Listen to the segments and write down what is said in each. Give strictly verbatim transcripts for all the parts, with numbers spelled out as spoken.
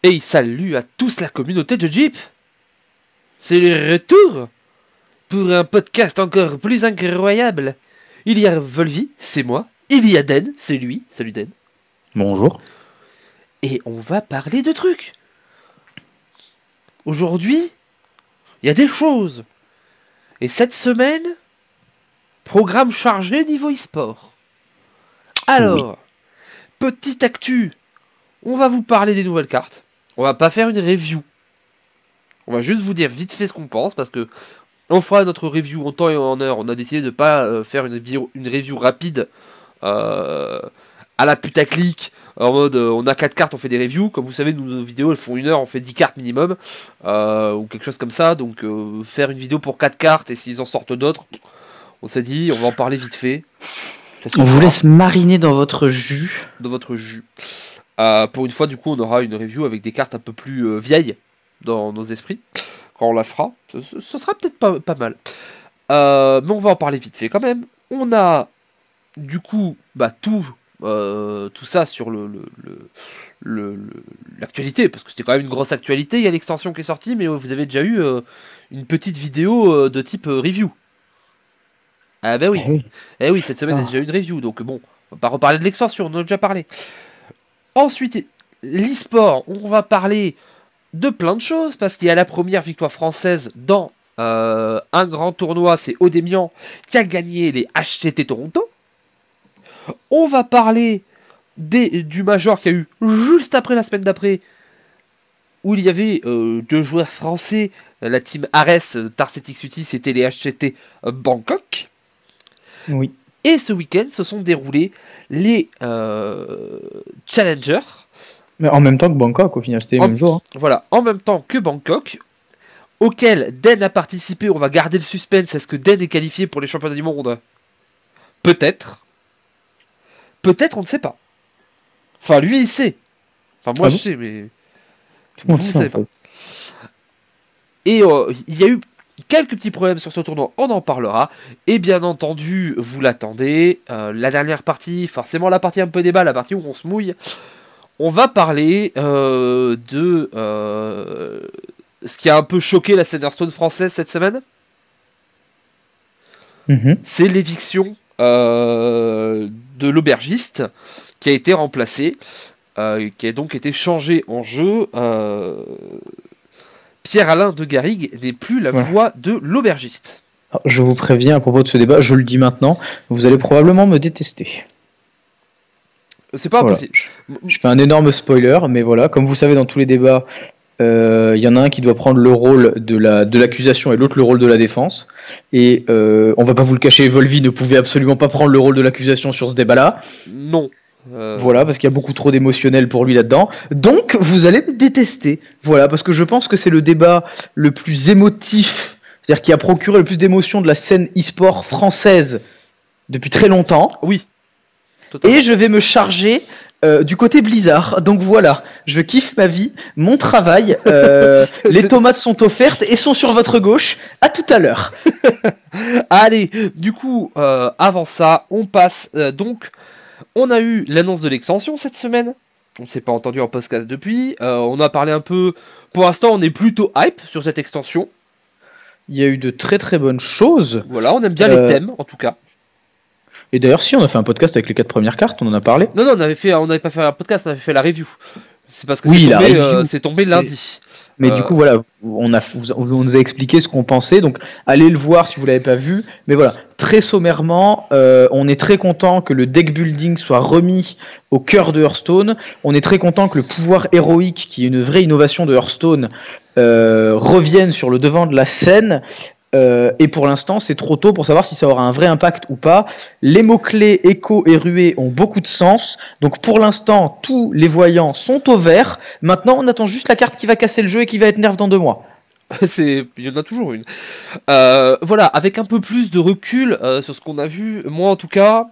Et salut à tous la communauté de Jeep. C'est le retour pour un podcast encore plus incroyable. Il y a Volvi, c'est moi. Il y a Den, c'est lui. Salut Den. Bonjour. Et on va parler de trucs. Aujourd'hui, il y a des choses. Et cette semaine, programme chargé niveau e-sport. Alors, oui. Petite actu. On va vous parler des nouvelles cartes. On va pas faire une review. On va juste vous dire vite fait ce qu'on pense, parce que on fera notre review en temps et en heure. On a décidé de pas euh, faire une, bio, une review rapide euh, à la putaclic, en mode euh, on a quatre cartes, on fait des reviews. Comme vous savez, nous, nos vidéos elles font une heure, on fait dix cartes minimum, euh, ou quelque chose comme ça. Donc euh, faire une vidéo pour quatre cartes, et s'ils en sortent d'autres, on s'est dit on va en parler vite fait. On vous laisse mariner dans votre jus. Dans votre jus. Euh, pour une fois, du coup, on aura une review avec des cartes un peu plus euh, vieilles dans nos esprits. Quand on la fera, ce, ce sera peut-être pas, pas mal. Euh, mais on va en parler vite fait quand même. On a, du coup, bah, tout, euh, tout ça sur le, le, le, le, le l'actualité, parce que c'était quand même une grosse actualité. Il y a l'extension qui est sortie, mais vous avez déjà eu euh, une petite vidéo euh, de type euh, review. Ah bah oui. Eh oui, eh oui cette semaine, ah. il y a déjà eu une review, donc bon, on va pas reparler de l'extension, on en a déjà parlé. Ensuite, l'e-sport, on va parler de plein de choses, parce qu'il y a la première victoire française dans euh, un grand tournoi, c'est Odemian qui a gagné les H C T Toronto. On va parler des, du Major qu'il y a eu juste après, la semaine d'après, où il y avait euh, deux joueurs français, la team Ares, Tarcetic Uti, c'était les H C T Bangkok. Oui. Et ce week-end se sont déroulés les euh, Challengers. Mais en même temps que Bangkok, au final, c'était le même jour. Hein. Voilà, en même temps que Bangkok, auquel Den a participé. On va garder le suspense. Est-ce que Den est qualifié pour les championnats du monde? Peut-être. Peut-être, on ne sait pas. Enfin, lui, il sait. Enfin, moi, ah je bon sais, mais... Vous ne savez pas. Et euh, il y a eu quelques petits problèmes sur ce tournoi, on en parlera. Et bien entendu, vous l'attendez. Euh, la dernière partie, forcément la partie un peu débat, la partie où on se mouille. On va parler euh, de euh, ce qui a un peu choqué la scène Hearthstone française cette semaine. Mm-hmm. C'est l'éviction euh, de l'aubergiste qui a été remplacé, euh, qui a donc été changé en jeu. Euh, Pierre-Alain de Garrigue n'est plus la ouais. voix de l'aubergiste. Alors, je vous préviens à propos de ce débat, je le dis maintenant, vous allez probablement me détester. C'est pas voilà. impossible. Je fais un énorme spoiler, mais voilà, comme vous savez, dans tous les débats, il euh, y en a un qui doit prendre le rôle de, la, de l'accusation et l'autre le rôle de la défense. Et euh, on va pas vous le cacher, Volvi ne pouvait absolument pas prendre le rôle de l'accusation sur ce débat-là. Non. Euh... Voilà, parce qu'il y a beaucoup trop d'émotionnel pour lui là-dedans. Donc, vous allez me détester. Voilà, parce que je pense que c'est le débat le plus émotif, c'est-à-dire qui a procuré le plus d'émotions de la scène e-sport française depuis très longtemps. Oui. Totalement. Et je vais me charger euh, du côté Blizzard. Donc voilà, je kiffe ma vie, mon travail. Euh, les tomates sont offertes et sont sur votre gauche. À tout à l'heure. Allez, du coup, euh, avant ça, on passe. Euh, donc, on a eu l'annonce de l'extension cette semaine. On ne s'est pas entendu en podcast depuis. Euh, on a parlé un peu. Pour l'instant, on est plutôt hype sur cette extension. Il y a eu de très très bonnes choses. Voilà, on aime bien euh... les thèmes en tout cas. Et d'ailleurs, si on a fait un podcast avec les quatre premières cartes, on en a parlé. Non, non, on avait fait, on n'avait pas fait un podcast, on avait fait la review. C'est parce que oui, c'est, tombé, euh, c'est tombé lundi. Mais euh... du coup, voilà, on, a, on nous a expliqué ce qu'on pensait, donc allez le voir si vous l'avez pas vu. Mais voilà, très sommairement, euh, on est très content que le deck building soit remis au cœur de Hearthstone. On est très content que le pouvoir héroïque, qui est une vraie innovation de Hearthstone, euh, revienne sur le devant de la scène. Euh, et pour l'instant, c'est trop tôt pour savoir si ça aura un vrai impact ou pas. Les mots-clés écho et ruée ont beaucoup de sens. Donc pour l'instant, tous les voyants sont au vert. Maintenant, on attend juste la carte qui va casser le jeu et qui va être nerf dans deux mois. C'est... Il y en a toujours une. Euh, voilà, avec un peu plus de recul euh, sur ce qu'on a vu, moi en tout cas,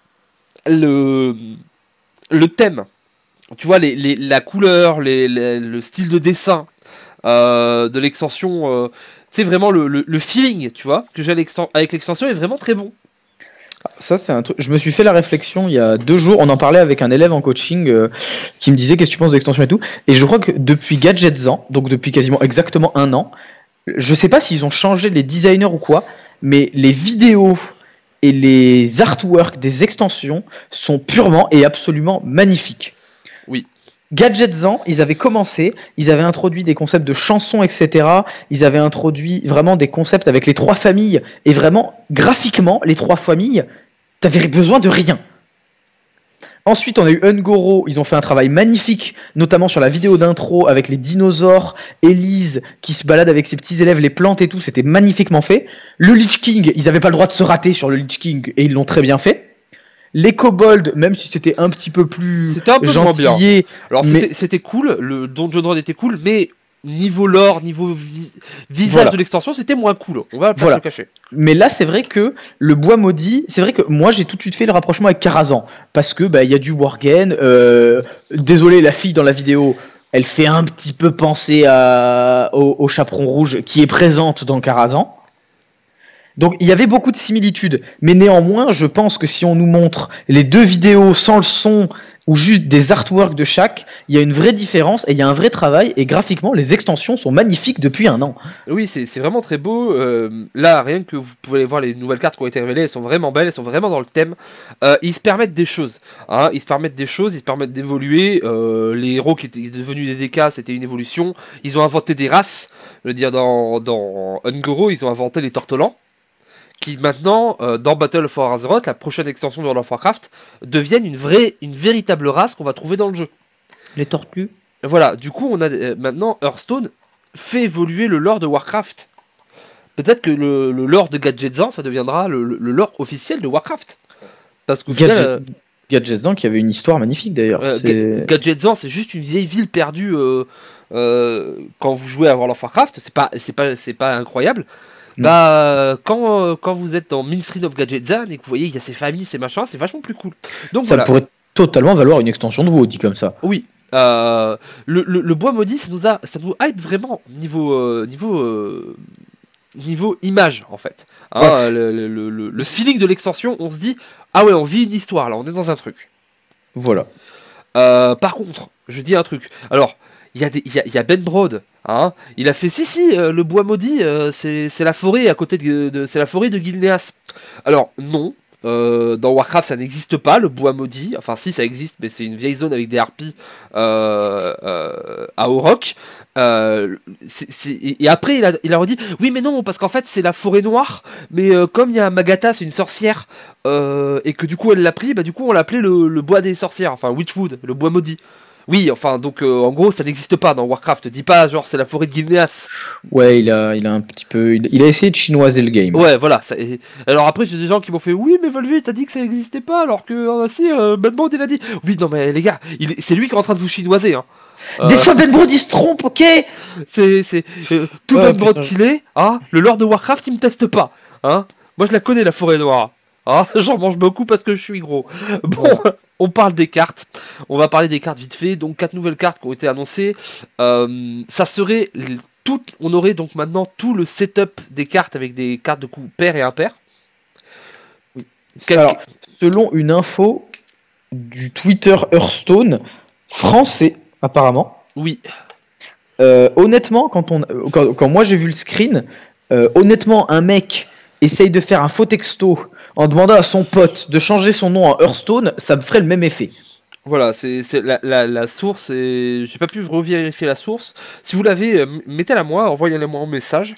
le, le thème, tu vois, les, les, la couleur, les, les, le style de dessin euh, de l'extension... Euh, c'est vraiment le, le, le feeling, tu vois, que j'ai avec l'extension est vraiment très bon. ça c'est un truc. Je me suis fait la réflexion il y a deux jours. On en parlait avec un élève en coaching euh, qui me disait qu'est-ce que tu penses de l'extension et tout. Et je crois que depuis Gadgetzan, donc depuis quasiment exactement un an, je sais pas s'ils ont changé les designers ou quoi, mais les vidéos et les artworks des extensions sont purement et absolument magnifiques. Oui. Gadgetzan, ils avaient commencé, ils avaient introduit des concepts de chansons, et cetera. Ils avaient introduit vraiment des concepts avec les trois familles. Et vraiment, graphiquement, les trois familles, t'avais besoin de rien. Ensuite, on a eu Ungoro, ils ont fait un travail magnifique, notamment sur la vidéo d'intro avec les dinosaures, Elise qui se balade avec ses petits élèves, les plantes et tout, c'était magnifiquement fait. Le Lich King, ils n'avaient pas le droit de se rater sur le Lich King et ils l'ont très bien fait. Les kobolds, même si c'était un petit peu plus c'était un peu gentillé, alors mais... c'était, c'était cool, le Dungeon Run était cool, mais niveau lore, niveau vi- visage Voilà. de l'extension, c'était moins cool. On va pas Voilà. se le cacher. Mais là, c'est vrai que le bois maudit, c'est vrai que moi j'ai tout de suite fait le rapprochement avec Karazhan parce que bah il y a du Worgen. Euh, désolé, la fille dans la vidéo, elle fait un petit peu penser à, au, au chaperon rouge qui est présente dans Karazhan. Donc il y avait beaucoup de similitudes, mais néanmoins, je pense que si on nous montre les deux vidéos sans le son ou juste des artworks de chaque, il y a une vraie différence et il y a un vrai travail. Et graphiquement, les extensions sont magnifiques depuis un an. Oui, c'est, c'est vraiment très beau. Euh, là, rien que vous pouvez aller voir les nouvelles cartes qui ont été révélées, elles sont vraiment belles, elles sont vraiment dans le thème. Euh, ils se permettent des choses. Hein, ils se permettent des choses, ils se permettent d'évoluer. Euh, les héros qui étaient devenus des D K, c'était une évolution. Ils ont inventé des races. Je veux dire, dans, dans Ungoro, ils ont inventé les Tortolans, qui maintenant, euh, dans Battle for Azeroth, la prochaine extension de World of Warcraft, deviennent une vraie, une véritable race qu'on va trouver dans le jeu. Les tortues. Voilà, du coup, on a euh, maintenant Hearthstone fait évoluer le lore de Warcraft. Peut-être que le, le lore de Gadgetzan, ça deviendra le, le, le lore officiel de Warcraft. Parce qu'au Gadget, final, euh, Gadgetzan qui avait une histoire magnifique d'ailleurs. euh, c'est... Gadgetzan, c'est juste une vieille ville perdue euh, euh, quand vous jouez à World of Warcraft. C'est pas, c'est pas, c'est pas incroyable. Mm. Bah, quand, euh, quand vous êtes dans Ministry of Gadgetzan et que vous voyez il y a ces familles, ces machins, c'est vachement plus cool. Donc ça voilà. pourrait totalement valoir une extension de WoW, dit comme ça. Oui. Euh, le, le, le bois maudit, ça nous a, ça nous hype vraiment niveau, euh, niveau, euh, niveau image en fait. Hein, Ouais. le, le, le, le feeling de l'extension, on se dit ah ouais, on vit une histoire là, on est dans un truc. Voilà. Euh, par contre, je dis un truc. Alors, il y a des, il y a, il y a Ben Brode, hein. Il a fait si si, euh, le bois maudit, euh, c'est, c'est la forêt à côté de, de c'est la forêt de Gilneas. Alors non. Euh, dans Warcraft ça n'existe pas le bois maudit, enfin si ça existe mais c'est une vieille zone avec des harpies euh, euh, à Auroch. Euh, c'est, c'est... Et après il a, il a redit oui mais non parce qu'en fait c'est la forêt noire mais euh, comme il y a Magatha c'est une sorcière euh, et que du coup elle l'a pris bah du coup on l'appelait le, le bois des sorcières, enfin Witchwood, le bois maudit. Oui, enfin, donc euh, en gros, ça n'existe pas dans Warcraft. Dis pas, genre, c'est la forêt de Gilneas. Ouais, il a, il a un petit peu. Il, il a essayé de chinoiser le game. Ouais, voilà. Ça, et... Alors après, j'ai des gens qui m'ont fait oui, mais Volvi, t'as dit que ça n'existait pas, alors que euh, si, euh, Ben Brode, il a dit. Oui, non, mais les gars, il... c'est lui qui est en train de vous chinoiser. Hein. Des Euh, fois, Ben Brode, il se trompe, ok. c'est, c'est euh, tout Ouais, Ben Brode putain. qu'il est. Hein, le lore de Warcraft, il me teste pas. Hein. Moi, je la connais, la forêt noire. Ah, j'en mange beaucoup parce que je suis gros. Bon, Ouais. on parle des cartes. On va parler des cartes vite fait. Donc, quatre nouvelles cartes qui ont été annoncées. Euh, ça serait l- tout. On aurait donc maintenant tout le setup des cartes avec des cartes de coups pair et impair. Quel- Alors, selon une info du Twitter Hearthstone français, apparemment. Oui, Euh, honnêtement, quand, on, quand, quand moi j'ai vu le screen, euh, honnêtement, un mec essaye de faire un faux texto en demandant à son pote de changer son nom en Hearthstone, ça me ferait le même effet. voilà, c'est c'est la, la, la source. Et j'ai pas pu revérifier la source. Si vous l'avez, euh, mettez-la moi, envoyez-la moi en message.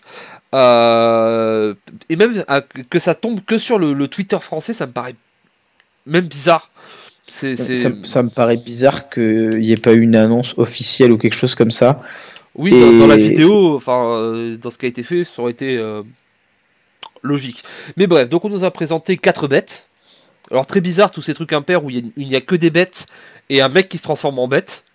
Euh, et même à- que ça tombe que sur le, le Twitter français, ça me paraît même bizarre. C'est, c'est... Ça, ça me paraît bizarre qu'il n'y ait pas eu une annonce officielle ou quelque chose comme ça. Oui, dans, dans la Et- vidéo, enfin, euh, dans ce qui a été fait, ça aurait été euh, logique. Mais bref, donc on nous a présenté quatre bêtes. Alors très bizarre tous ces trucs impairs où il n'y a, a que des bêtes et un mec qui se transforme en bête.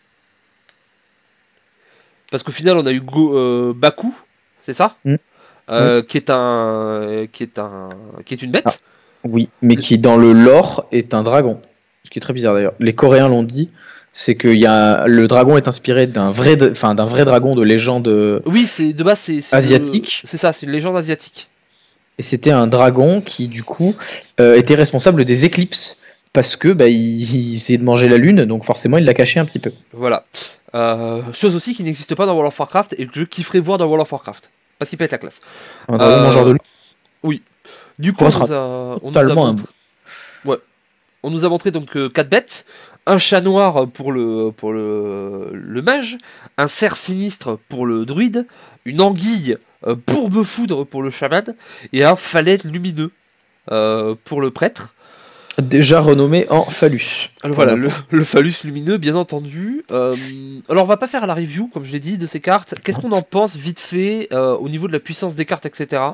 Parce qu'au final, on a eu Go, euh, Baku, c'est ça Mm. Euh, qui est un, qui est un, qui est une bête. Ah. Oui, mais qui dans le lore est un dragon. Ce qui est très bizarre d'ailleurs. Les Coréens l'ont dit, c'est que y a, le dragon est inspiré d'un vrai, enfin, d'un vrai dragon de légende. Oui, c'est de base c'est, c'est Asiatique. le- c'est ça, c'est une légende asiatique. Et c'était un dragon qui, du coup, euh, était responsable des éclipses. Parce que bah, il, il essayait de manger la lune, donc forcément il l'a caché un petit peu. Voilà. Euh, chose aussi qui n'existe pas dans World of Warcraft et que je kifferais voir dans World of Warcraft. Pas si pète la classe. Un dragon mangeur de Euh, lune. oui. Du coup, Pour on être nous a, on nous a totalement un... montré, ouais, on nous a montré donc euh, quatre bêtes, un chat noir pour le pour le, le mage, un cerf sinistre pour le druide, une anguille euh, bourbe foudre pour le chaman et un phalène lumineux euh, pour le prêtre. déjà renommé en phallus. Alors voilà, le, le phallus lumineux, bien entendu. Euh, alors on va pas faire la review, comme je l'ai dit, de ces cartes. Qu'est-ce qu'on en pense vite fait euh, au niveau de la puissance des cartes, et cetera.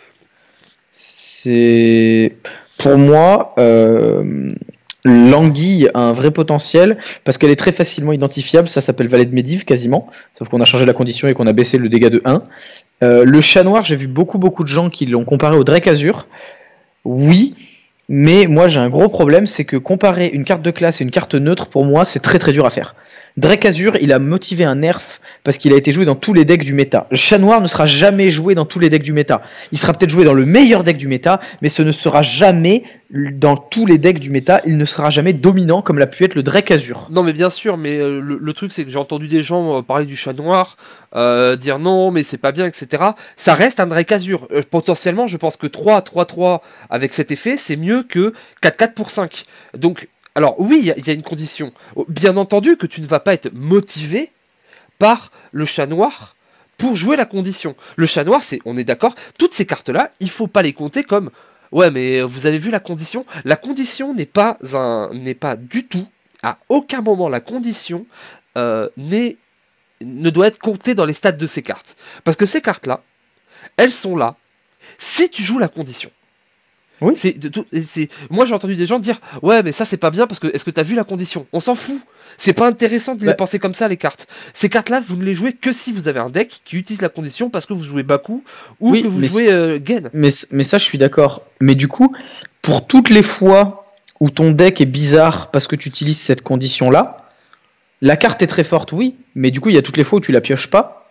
C'est pour moi euh, l'anguille a un vrai potentiel parce qu'elle est très facilement identifiable. Ça s'appelle valet de Médive quasiment, sauf qu'on a changé la condition et qu'on a baissé le dégât de un. Euh, le chat noir, j'ai vu beaucoup beaucoup de gens qui l'ont comparé au Drake Azur. Oui, mais moi j'ai un gros problème, c'est que comparer une carte de classe et une carte neutre, pour moi, c'est très très dur à faire. Drake Azur, il a motivé un nerf parce qu'il a été joué dans tous les decks du méta. Le chat noir ne sera jamais joué dans tous les decks du méta. Il sera peut-être joué dans le meilleur deck du méta, mais ce ne sera jamais dans tous les decks du méta. Il ne sera jamais dominant comme l'a pu être le Drake Azur. Non mais bien sûr, mais euh, le, le truc c'est que j'ai entendu des gens euh, parler du chat noir, euh, dire non mais c'est pas bien, et cetera. Ça reste un Drake Azur. Euh, potentiellement, je pense que trois trois trois avec cet effet, c'est mieux que quatre quatre pour cinq. Donc, alors oui, il y, y a une condition. Bien entendu que tu ne vas pas être motivé par le chat noir pour jouer la condition. Le chat noir, c'est, on est d'accord, toutes ces cartes-là, il faut pas les compter comme ouais, mais vous avez vu la condition. La condition n'est pas un, n'est pas du tout, à aucun moment la condition euh, n'est, ne doit être comptée dans les stats de ces cartes. Parce que ces cartes-là, elles sont là si tu joues la condition. Oui. C'est de tout, c'est... Moi j'ai entendu des gens dire ouais mais ça c'est pas bien parce que est-ce que t'as vu la condition. On s'en fout. C'est pas intéressant de les Bah, penser comme ça les cartes. Ces cartes là vous ne les jouez que si vous avez un deck qui utilise la condition parce que vous jouez Baku ou oui, que vous mais, jouez euh, Gen. mais, mais ça je suis d'accord. Mais du coup, pour toutes les fois où ton deck est bizarre parce que tu utilises cette condition-là, la carte est très forte, oui, mais du coup il y a toutes les fois où tu la pioches pas.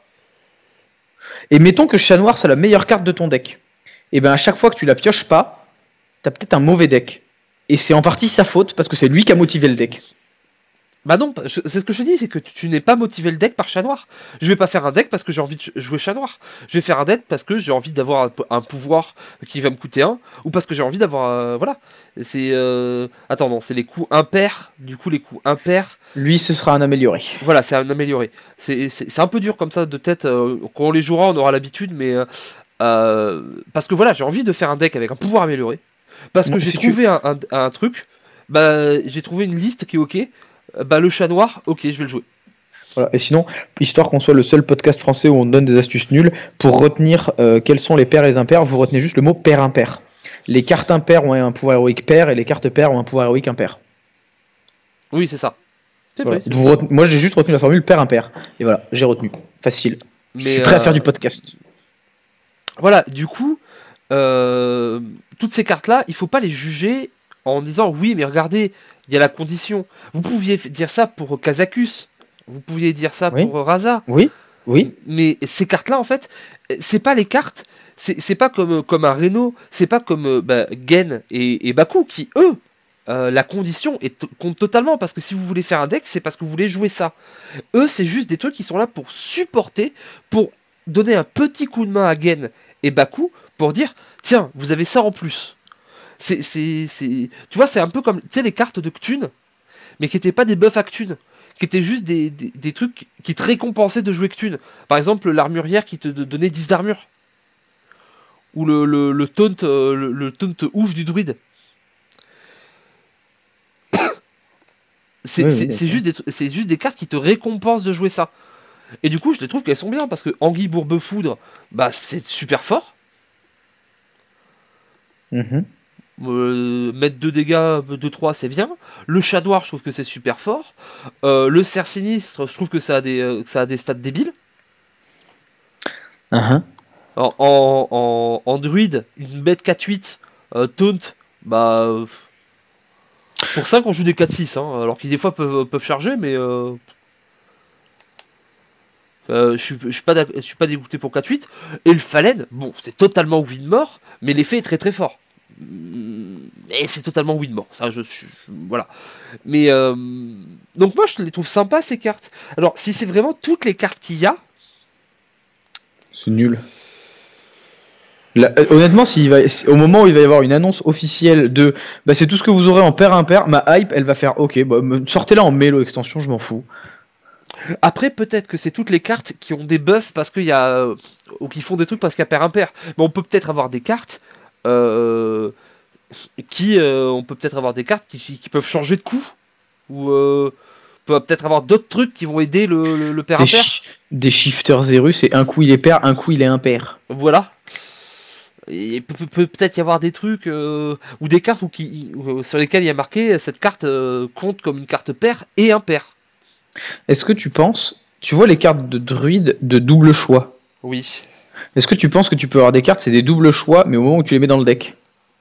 Et mettons que chat noir c'est la meilleure carte de ton deck. Et bien à chaque fois que tu la pioches pas, t'as peut-être un mauvais deck. Et c'est en partie sa faute parce que c'est lui qui a motivé le deck. Bah non, c'est ce que je te dis, c'est que tu, tu n'es pas motivé le deck par chat noir. Je vais pas faire un deck parce que j'ai envie de jouer chat noir. Je vais faire un deck parce que j'ai envie d'avoir un, un pouvoir qui va me coûter un, ou parce que j'ai envie d'avoir... Euh, voilà. C'est... Euh... Attends, non, c'est les coups impairs. Du coup, les coups impairs... Lui, ce sera un amélioré. Voilà, c'est un amélioré. C'est, c'est, c'est un peu dur comme ça de tête. Euh, quand on les jouera, on aura l'habitude, mais... Euh, euh, parce que voilà, j'ai envie de faire un deck avec un pouvoir amélioré. Parce que Bon, j'ai si trouvé tu... un, un, un truc. Bah, j'ai trouvé une liste qui est ok. Bah le chat noir, ok, je vais le jouer. Voilà. Et sinon, histoire qu'on soit le seul podcast français où on donne des astuces nulles, pour retenir euh, quels sont les pairs et les impairs, vous retenez juste le mot pair impair. Les cartes impaires ont un pouvoir héroïque pair et les cartes paires ont un pouvoir héroïque impair. Oui, c'est ça. C'est Voilà. vrai. C'est Vous vrai. retenez... Moi, j'ai juste retenu la formule pair impair. Et voilà, j'ai retenu. Facile. Je Mais suis prêt à euh, faire du podcast. voilà, du coup, euh, toutes ces cartes-là, il faut pas les juger en disant oui, mais regardez, il y a la condition. Vous pouviez f- dire ça pour Kazakus, vous pouviez dire ça Oui, pour Raza, oui, oui. mais ces cartes-là, en fait, c'est pas les cartes, c'est c'est pas comme, comme un Reno, c'est pas comme euh, bah, Gen et, et Baku qui, eux, euh, la condition est to- compte totalement parce que si vous voulez faire un deck, c'est parce que vous voulez jouer ça. Eux, c'est juste des trucs qui sont là pour supporter, pour donner un petit coup de main à Gen et Baku pour dire tiens, vous avez ça en plus. C'est, c'est, c'est... Tu vois, c'est un peu comme tu sais, les cartes de Cthulhu, mais qui n'étaient pas des buffs à Cthulhu, qui étaient juste des, des, des trucs qui te récompensaient de jouer Cthulhu. Par exemple, l'armurière qui te donnait dix d'armure. Ou le, le, le taunt, euh, le, le taunt ouf du druide. C'est, Oui, c'est, oui, c'est d'accord. juste des, c'est juste des cartes qui te récompensent de jouer ça. Et du coup, je les trouve qu'elles sont bien parce que Anguille Bourbe Foudre, bah c'est super fort. Mhm. Euh, mettre deux dégâts, deux trois, c'est bien. Le chat noir, je trouve que c'est super fort. Euh, le cerf sinistre, je trouve que ça a des, euh, que ça a des stats débiles. Mhm. En, en, en, en druide, une bête quatre huit, euh, taunt, bah. euh, pour cinq, on joue des quatre six, hein, alors qu'ils des fois peuvent, peuvent charger, mais. Euh, Euh, je suis, je suis pas, d'ac- je suis pas dégoûté pour quatre huit. Et le Fallen, bon, c'est totalement win mort, mais l'effet est très très fort. Mm, Et c'est totalement win mort. Ça, je suis, je- voilà. Mais euh, donc moi, je les trouve sympas ces cartes. Alors, si c'est vraiment toutes les cartes qu'il y a, C'est nul. Là, euh, honnêtement, s'il va, si- au moment où il va y avoir une annonce officielle de bah, c'est tout ce que vous aurez en paire impair, ma hype elle va faire ok, bah, me- sortez-la en mélo extension, je m'en fous. après peut-être que c'est toutes les cartes qui ont des buffs parce qu'il y a euh, ou qui font des trucs parce qu'il y a pair impair. Mais on peut peut-être avoir des cartes. Euh, qui euh, on peut peut-être avoir des cartes qui, qui peuvent changer de coup ou euh, on peut peut-être avoir d'autres trucs qui vont aider le, le, le pair Des, impair. shi- des shifters Zerus et un coup il est pair, un coup il est impair. Voilà. Et peut, peut- peut peut-être y avoir des trucs euh, ou des cartes où qui, où- sur lesquelles il y a marqué cette carte euh, compte comme une carte pair et impair. Est-ce que tu penses, tu vois les cartes de druide de double choix? Oui. Est-ce que tu penses que tu peux avoir des cartes, c'est des doubles choix, mais au moment où tu les mets dans le deck?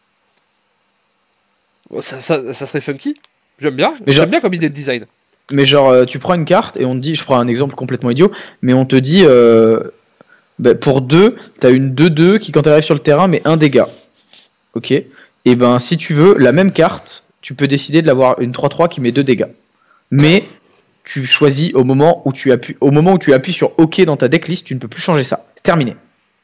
Bon, Ça, ça, ça serait funky. J'aime bien. Mais genre, J'aime bien comme idée de design. mais genre euh, tu prends une carte et on te dit, je prends un exemple complètement idiot, mais on te dit euh, bah, pour deux, t'as une deux deux qui quand elle arrive sur le terrain met un dégât. Ok. Et ben si tu veux la même carte, tu peux décider de l'avoir une trois trois qui met deux dégâts. Mais tu choisis au moment où tu appuies, au moment où tu appuies sur OK dans ta decklist, tu ne peux plus changer ça. C'est terminé.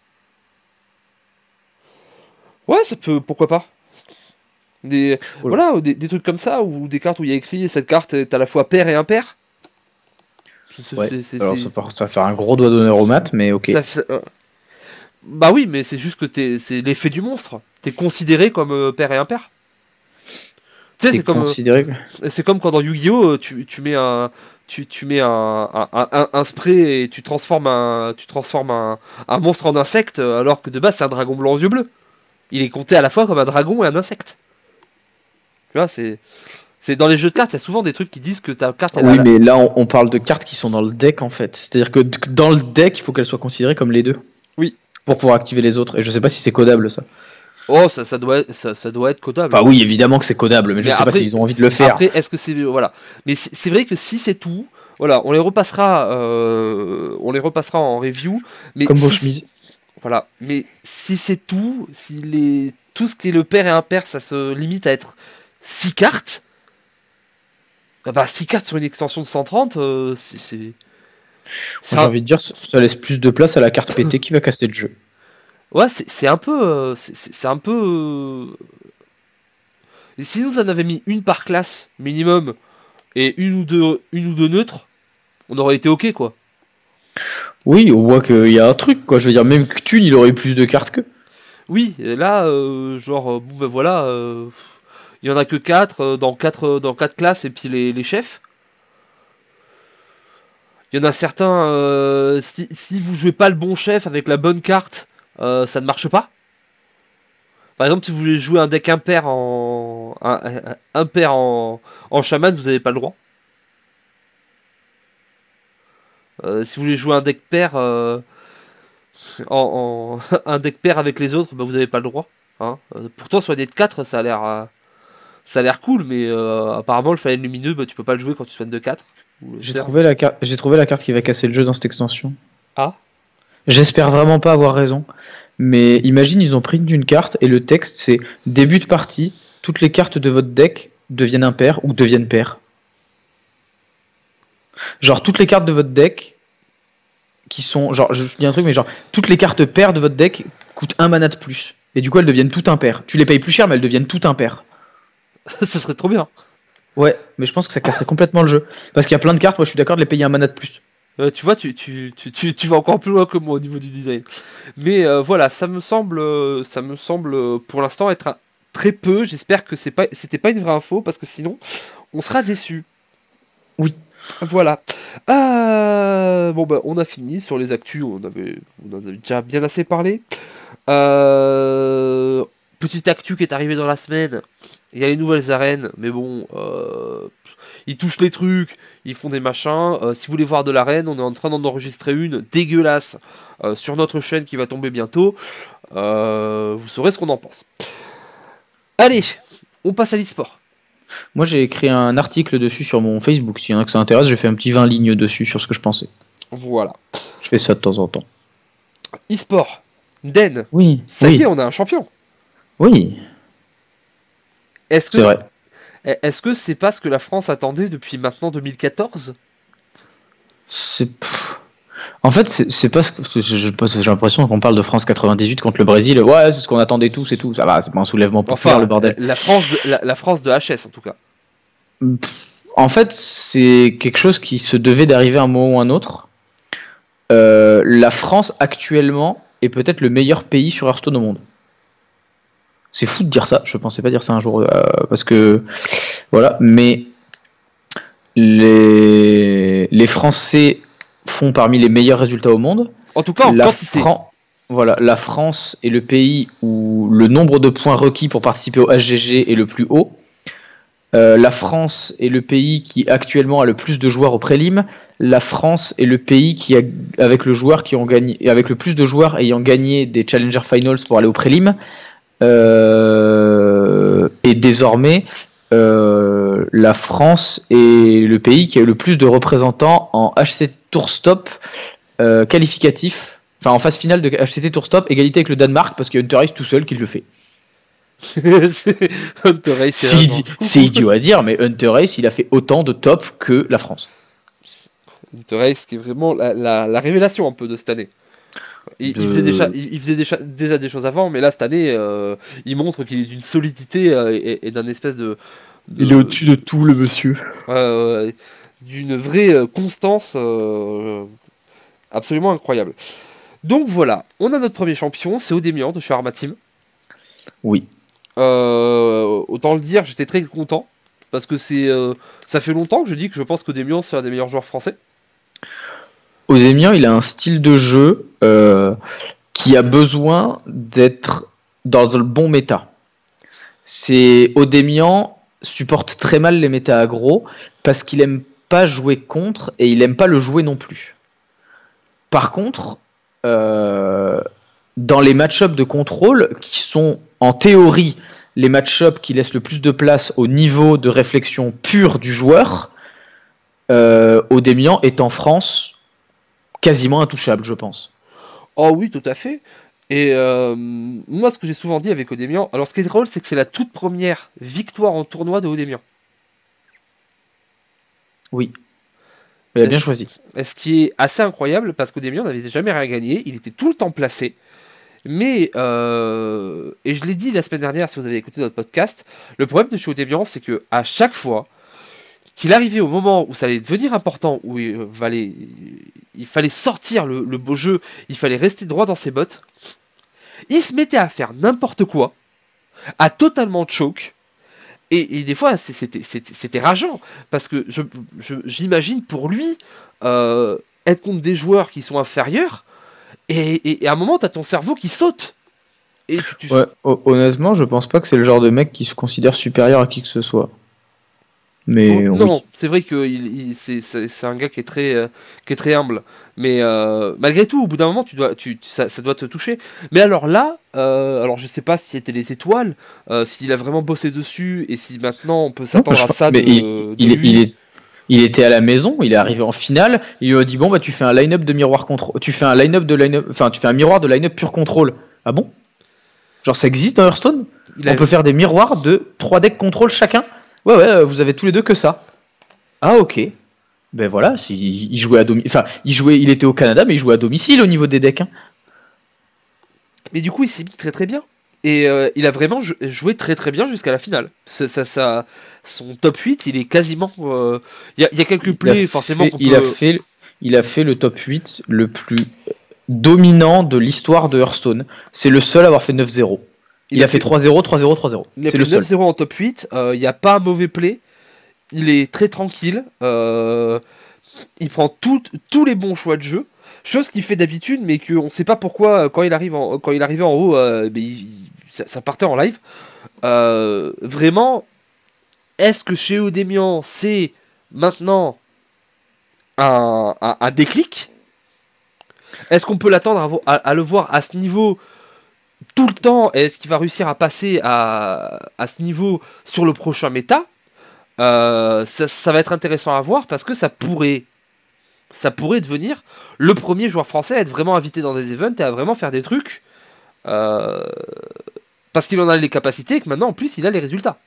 Ouais, ça peut. Pourquoi pas. Des, Voilà. voilà, des, des trucs comme ça, ou des cartes où il y a écrit cette carte est à la fois pair et impair. C'est- Ouais. c'est- c'est- Alors c'est- ça, part- ça va faire un gros doigt d'honneur au mat, mais ok. ça fait- euh, Bah oui, mais c'est juste que t'es, c'est l'effet du monstre. T'es considéré comme euh, pair et impair. Tu sais, C'est c'est comme, considéré. euh, c'est comme quand dans Yu-Gi-Oh, euh, tu, tu mets un, tu, tu mets un, un, un- un spray et tu transformes un, tu transformes un, un monstre en insecte, euh, alors que de base c'est un dragon blanc aux yeux bleus. Il est compté à la fois comme un dragon et un insecte. Tu vois, c'est, c'est dans les jeux de cartes, il y a souvent des trucs qui disent que ta carte elle a Oui, la- mais là on, on parle de cartes qui sont dans le deck en fait. C'est-à-dire que d- dans le deck, il faut qu'elles soient considérées comme les deux. Oui. Pour pouvoir activer les autres. Et je sais pas si c'est codable ça. Oh, ça, ça doit, être- ça, ça doit être codable. Enfin oui, évidemment que c'est codable, mais je Mais sais après- pas s'ils ont envie de le faire. Après, est-ce que c'est voilà. Mais c'est c'est vrai que si c'est tout, voilà, on les repassera, euh, on les repassera en review. Mais Comme vos si- chemises. Voilà. Mais si c'est tout, si les tout ce qui est le pair et impair, ça se limite à être six cartes. ah Bah six cartes sur une extension de cent trente, euh, c'est c'est c'est Moi, j'ai un- envie de dire, ça ça laisse plus de place à la carte P T qui va casser le jeu. ouais, c'est c'est un peu, euh, c'est c'est- c'est un peu. euh, Et si nous en avait mis une par classe minimum et une ou deux, une ou deux neutres, on aurait été ok quoi. Oui, on voit qu'il y a un truc, quoi. Je veux dire, même que Thune, il aurait plus de cartes que. Oui, et là, euh, genre, euh, bon ben voilà, euh, il y en a que quatre dans quatre dans quatre classes et puis les, les chefs. Il y en a certains, euh, si, si vous jouez pas le bon chef avec la bonne carte, euh, ça ne marche pas. Par exemple, si vous voulez jouer un deck impair en un, un- impair en, en chaman, vous n'avez pas le droit. Euh, si vous voulez jouer un deck pair euh, en, en- un deck pair avec les autres, bah, vous n'avez pas le droit. Hein. Euh, pourtant, sur des de quatre, ça a l'air euh, ça a l'air cool, mais euh, apparemment le Fallen lumineux, bah, tu peux pas le jouer quand tu soignes de quatre. Ou le J'ai cerf. trouvé, la car- j'ai trouvé la carte qui va casser le jeu dans cette extension. Ah, J'espère vraiment pas avoir raison. Mais imagine, ils ont pris une carte et le texte c'est début de partie, toutes les cartes de votre deck deviennent impaires ou deviennent paires. Genre, toutes les cartes de votre deck qui sont. Genre, je dis un truc, mais genre, toutes les cartes paires de votre deck coûtent un mana de plus. Et du coup, elles deviennent toutes impaires. Tu les payes plus cher, mais elles deviennent toutes impaires. ce serait trop bien. Ouais, mais je pense que ça casserait complètement le jeu. Parce qu'il y a plein de cartes, moi je suis d'accord de les payer un mana de plus. Euh, tu vois, tu, tu, tu, tu, tu vas encore plus loin que moi au niveau du design. Mais euh, voilà, ça me semble, euh, ça me semble euh, pour l'instant être un- très peu. J'espère que c'est pas, c'était pas une vraie info parce que sinon, on sera déçu. Oui. Voilà. Euh, bon bah, on a fini sur les actus. On avait, on en avait déjà bien assez parlé. Euh, petite actu qui est arrivée dans la semaine. Il y a les nouvelles arènes, mais bon, euh, ils touchent les trucs, ils font des machins. Euh, si vous voulez voir de l'arène, on est en train d'en enregistrer une dégueulasse euh, sur notre chaîne qui va tomber bientôt. Euh, vous saurez ce qu'on en pense. Allez, on passe à l'e-sport. Moi j'ai écrit un article dessus sur mon Facebook. S'il y en a que ça intéresse, j'ai fait un petit vingt lignes dessus sur ce que je pensais. Voilà. Je fais ça de temps en temps. E-sport. Den. Oui. Ça oui. y est, on a un champion. Oui. Est-ce que c'est vrai. Est-ce que c'est pas ce que la France attendait depuis maintenant deux mille quatorze? C'est... En fait, c'est, c'est pas ce que j'ai, j'ai l'impression qu'on parle de France quatre-vingt-dix-huit contre le Brésil. Ouais, c'est ce qu'on attendait tous et tout. Ça va, c'est pas un soulèvement populaire, Enfin, le bordel. La France, de, la, la France de H S en tout cas. En fait, c'est quelque chose qui se devait d'arriver à un moment ou un autre. Euh, la France actuellement est peut-être le meilleur pays sur Hearthstone au monde. C'est fou de dire ça. Je pensais pas dire ça un jour euh, parce que voilà, mais les les Français font parmi les meilleurs résultats au monde. En tout cas, en la quantité. Fran- voilà, la France est le pays où le nombre de points requis pour participer au H G G est le plus haut. Euh, la France est le pays qui actuellement a le plus de joueurs au prélim. La France est le pays qui a, avec le joueur qui ont gagné, avec le plus de joueurs ayant gagné des Challenger Finals pour aller au prélim. Euh, et désormais, euh, la France est le pays qui a eu le plus de représentants en H C T Tour Stop euh, qualificatif, enfin en phase finale de H C T Tour Stop, égalité avec le Danemark parce qu'il y a Hunter Race tout seul qui le fait. Hunter Race, c'est, c'est, idi- c'est idiot à dire, mais Hunter Race, il a fait autant de top que la France. Hunter Race qui est vraiment la, la, la révélation un peu de cette année. Il, de... il faisait, déjà, il, il faisait déjà, déjà des choses avant, mais là cette année, euh, il montre qu'il est d'une solidité euh, et, et d'un espèce de, de... Il est au-dessus de tout, le monsieur. Euh, d'une vraie euh, constance euh, absolument incroyable. Donc voilà, on a notre premier champion, c'est Odemian de chez Arma Team. Oui. Euh, autant le dire, j'étais très content parce que c'est, euh, ça fait longtemps que je dis que je pense qu'Odemian c'est un des meilleurs joueurs français. Odemian, il a un style de jeu euh, qui a besoin d'être dans le bon méta. C'est Odemian supporte très mal les méta aggro parce qu'il aime pas jouer contre et il aime pas le jouer non plus. Par contre, euh, dans les match-ups de contrôle qui sont en théorie les match-ups qui laissent le plus de place au niveau de réflexion pure du joueur, euh, Odemian est en France quasiment intouchable, je pense. Oh oui, tout à fait. Et euh, moi, ce que j'ai souvent dit avec Odemian, alors ce qui est drôle, c'est que c'est la toute première victoire en tournoi de Odemian. Oui. Il a bien choisi. Ce qui est assez incroyable, parce qu'Odemian n'avait jamais rien gagné, il était tout le temps placé. Mais, euh, et je l'ai dit la semaine dernière, si vous avez écouté notre podcast, le problème de chez Odemian, c'est que à chaque fois qu'il arrivait au moment où ça allait devenir important, où il fallait, il fallait sortir le, le beau jeu, il fallait rester droit dans ses bottes, il se mettait à faire n'importe quoi, à totalement choke, et, et des fois c'était, c'était, c'était rageant, parce que je, je, j'imagine pour lui, euh, être contre des joueurs qui sont inférieurs, et, et, et à un moment t'as ton cerveau qui saute. Et tu, tu... Ouais, honnêtement, je pense pas que c'est le genre de mec qui se considère supérieur à qui que ce soit. Mais oh, oui. Non, c'est vrai que il, il, c'est, c'est, c'est un gars qui est très, euh, qui est très humble. Mais euh, malgré tout, au bout d'un moment, tu dois, tu, ça, ça doit te toucher. Mais alors là, euh, alors je sais pas si c'était les étoiles, euh, s'il a vraiment bossé dessus, et si maintenant on peut s'attendre non, à ça de, il, de il, lui. Il, est, il était à la maison, il est arrivé en finale, il lui a dit bon bah tu fais un line-up de miroir contrôle, tu fais un line-up de line-up, enfin tu fais un miroir de line-up pur contrôle. Ah bon? Genre ça existe dans Hearthstone? Il On a... peut faire des miroirs de trois decks contrôle chacun? Ouais ouais, vous avez tous les deux que ça. Ah ok. Ben voilà, il, il jouait à domicile. Enfin, il jouait, il était au Canada, mais il jouait à domicile au niveau des decks. Hein. Mais du coup, il s'est mis très très bien. Et euh, il a vraiment joué très très bien jusqu'à la finale. Ça, ça, ça, son top huit, il est quasiment. Il euh, y, y a quelques plays, forcément. Fait, il, peut... a fait, il a fait le top huit le plus dominant de l'histoire de Hearthstone. C'est le seul à avoir fait neuf zéro. Il, il a, a fait trois zéro, trois zéro, trois zéro. Il a fait neuf zéro en top huit. Il euh, n'y a pas un mauvais play. Il est très tranquille. Euh, il prend tout, tous les bons choix de jeu. Chose qu'il fait d'habitude, mais qu'on ne sait pas pourquoi, quand il arrive en, quand il arrivait en haut, euh, mais il, ça, ça partait en live. Euh, vraiment, est-ce que chez Odemian, c'est maintenant un, un, un déclic? Est-ce qu'on peut l'attendre à, à, à le voir à ce niveau tout le temps? Est-ce qu'il va réussir à passer à, à ce niveau sur le prochain méta? euh, ça, ça va être intéressant à voir parce que ça pourrait ça pourrait devenir le premier joueur français à être vraiment invité dans des events et à vraiment faire des trucs. Euh, parce qu'il en a les capacités et que maintenant, en plus, il a les résultats.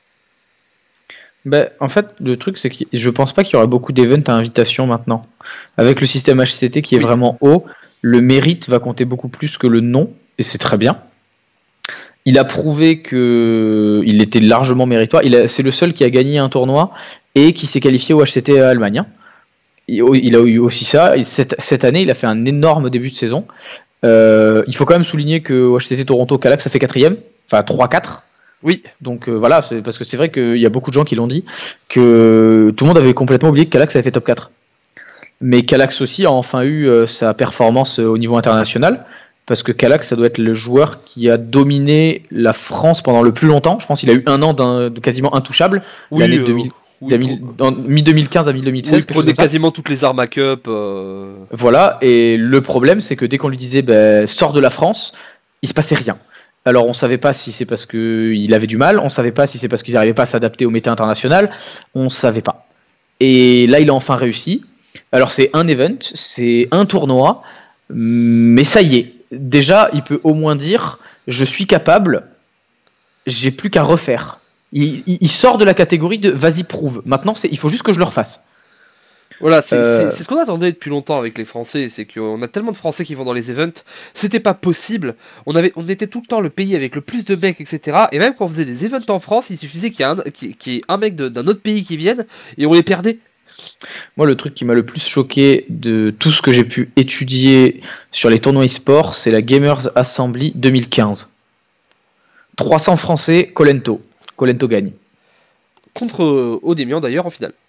Ben, en fait, le truc, c'est que je pense pas qu'il y aura beaucoup d'events à invitation maintenant. Avec le système H C T qui est Oui. vraiment haut, le mérite va compter beaucoup plus que le nom, et c'est très bien. Il a prouvé qu'il était largement méritoire. Il a, c'est le seul qui a gagné un tournoi et qui s'est qualifié au H C T à Allemagne. Hein. Il, il a eu aussi ça. Et cette, cette année, il a fait un énorme début de saison. Euh, il faut quand même souligner qu'au H C T Toronto, Calax a fait quatrième, enfin trois quatre. Oui. Donc euh, voilà, c'est parce que c'est vrai qu'il y a beaucoup de gens qui l'ont dit, que tout le monde avait complètement oublié que Calax avait fait top quatre. Mais Calax aussi a enfin eu euh, sa performance euh, au niveau international, parce que Calax, ça doit être le joueur qui a dominé la France pendant le plus longtemps. Je pense qu'il a eu un an d'un, de quasiment intouchable, Oui, l'année euh, deux mille, oui, pour... mi-deux mille quinze à mi-deux mille seize. Oui, il prenait quasiment toutes les armes à cup. Euh... Voilà, et le problème, c'est que dès qu'on lui disait bah, sors de la France, il se passait rien. Alors on savait pas si c'est parce qu'il avait du mal, on savait pas si c'est parce qu'ils n'arrivaient pas à s'adapter au méta international, on savait pas. Et là il a enfin réussi. Alors c'est un event, c'est un tournoi, mais ça y est. Déjà il peut au moins dire je suis capable, j'ai plus qu'à refaire. Il, il, il sort de la catégorie de vas-y prouve. Maintenant c'est, il faut juste que je le refasse. Voilà, c'est, Euh, c'est, c'est ce qu'on attendait depuis longtemps avec les Français, c'est qu'on a tellement de Français qui vont dans les events, c'était pas possible, on, avait, on était tout le temps le pays avec le plus de mecs, et cetera. Et même quand on faisait des events en France, il suffisait qu'il y ait un, qu'il y ait un mec de, d'un autre pays qui vienne, et on les perdait. Moi, le truc qui m'a le plus choqué de tout ce que j'ai pu étudier sur les tournois e-sport, c'est la Gamers Assembly deux mille quinze. trois cents Français, Colento. Colento gagne. Contre euh, Odemian d'ailleurs en finale.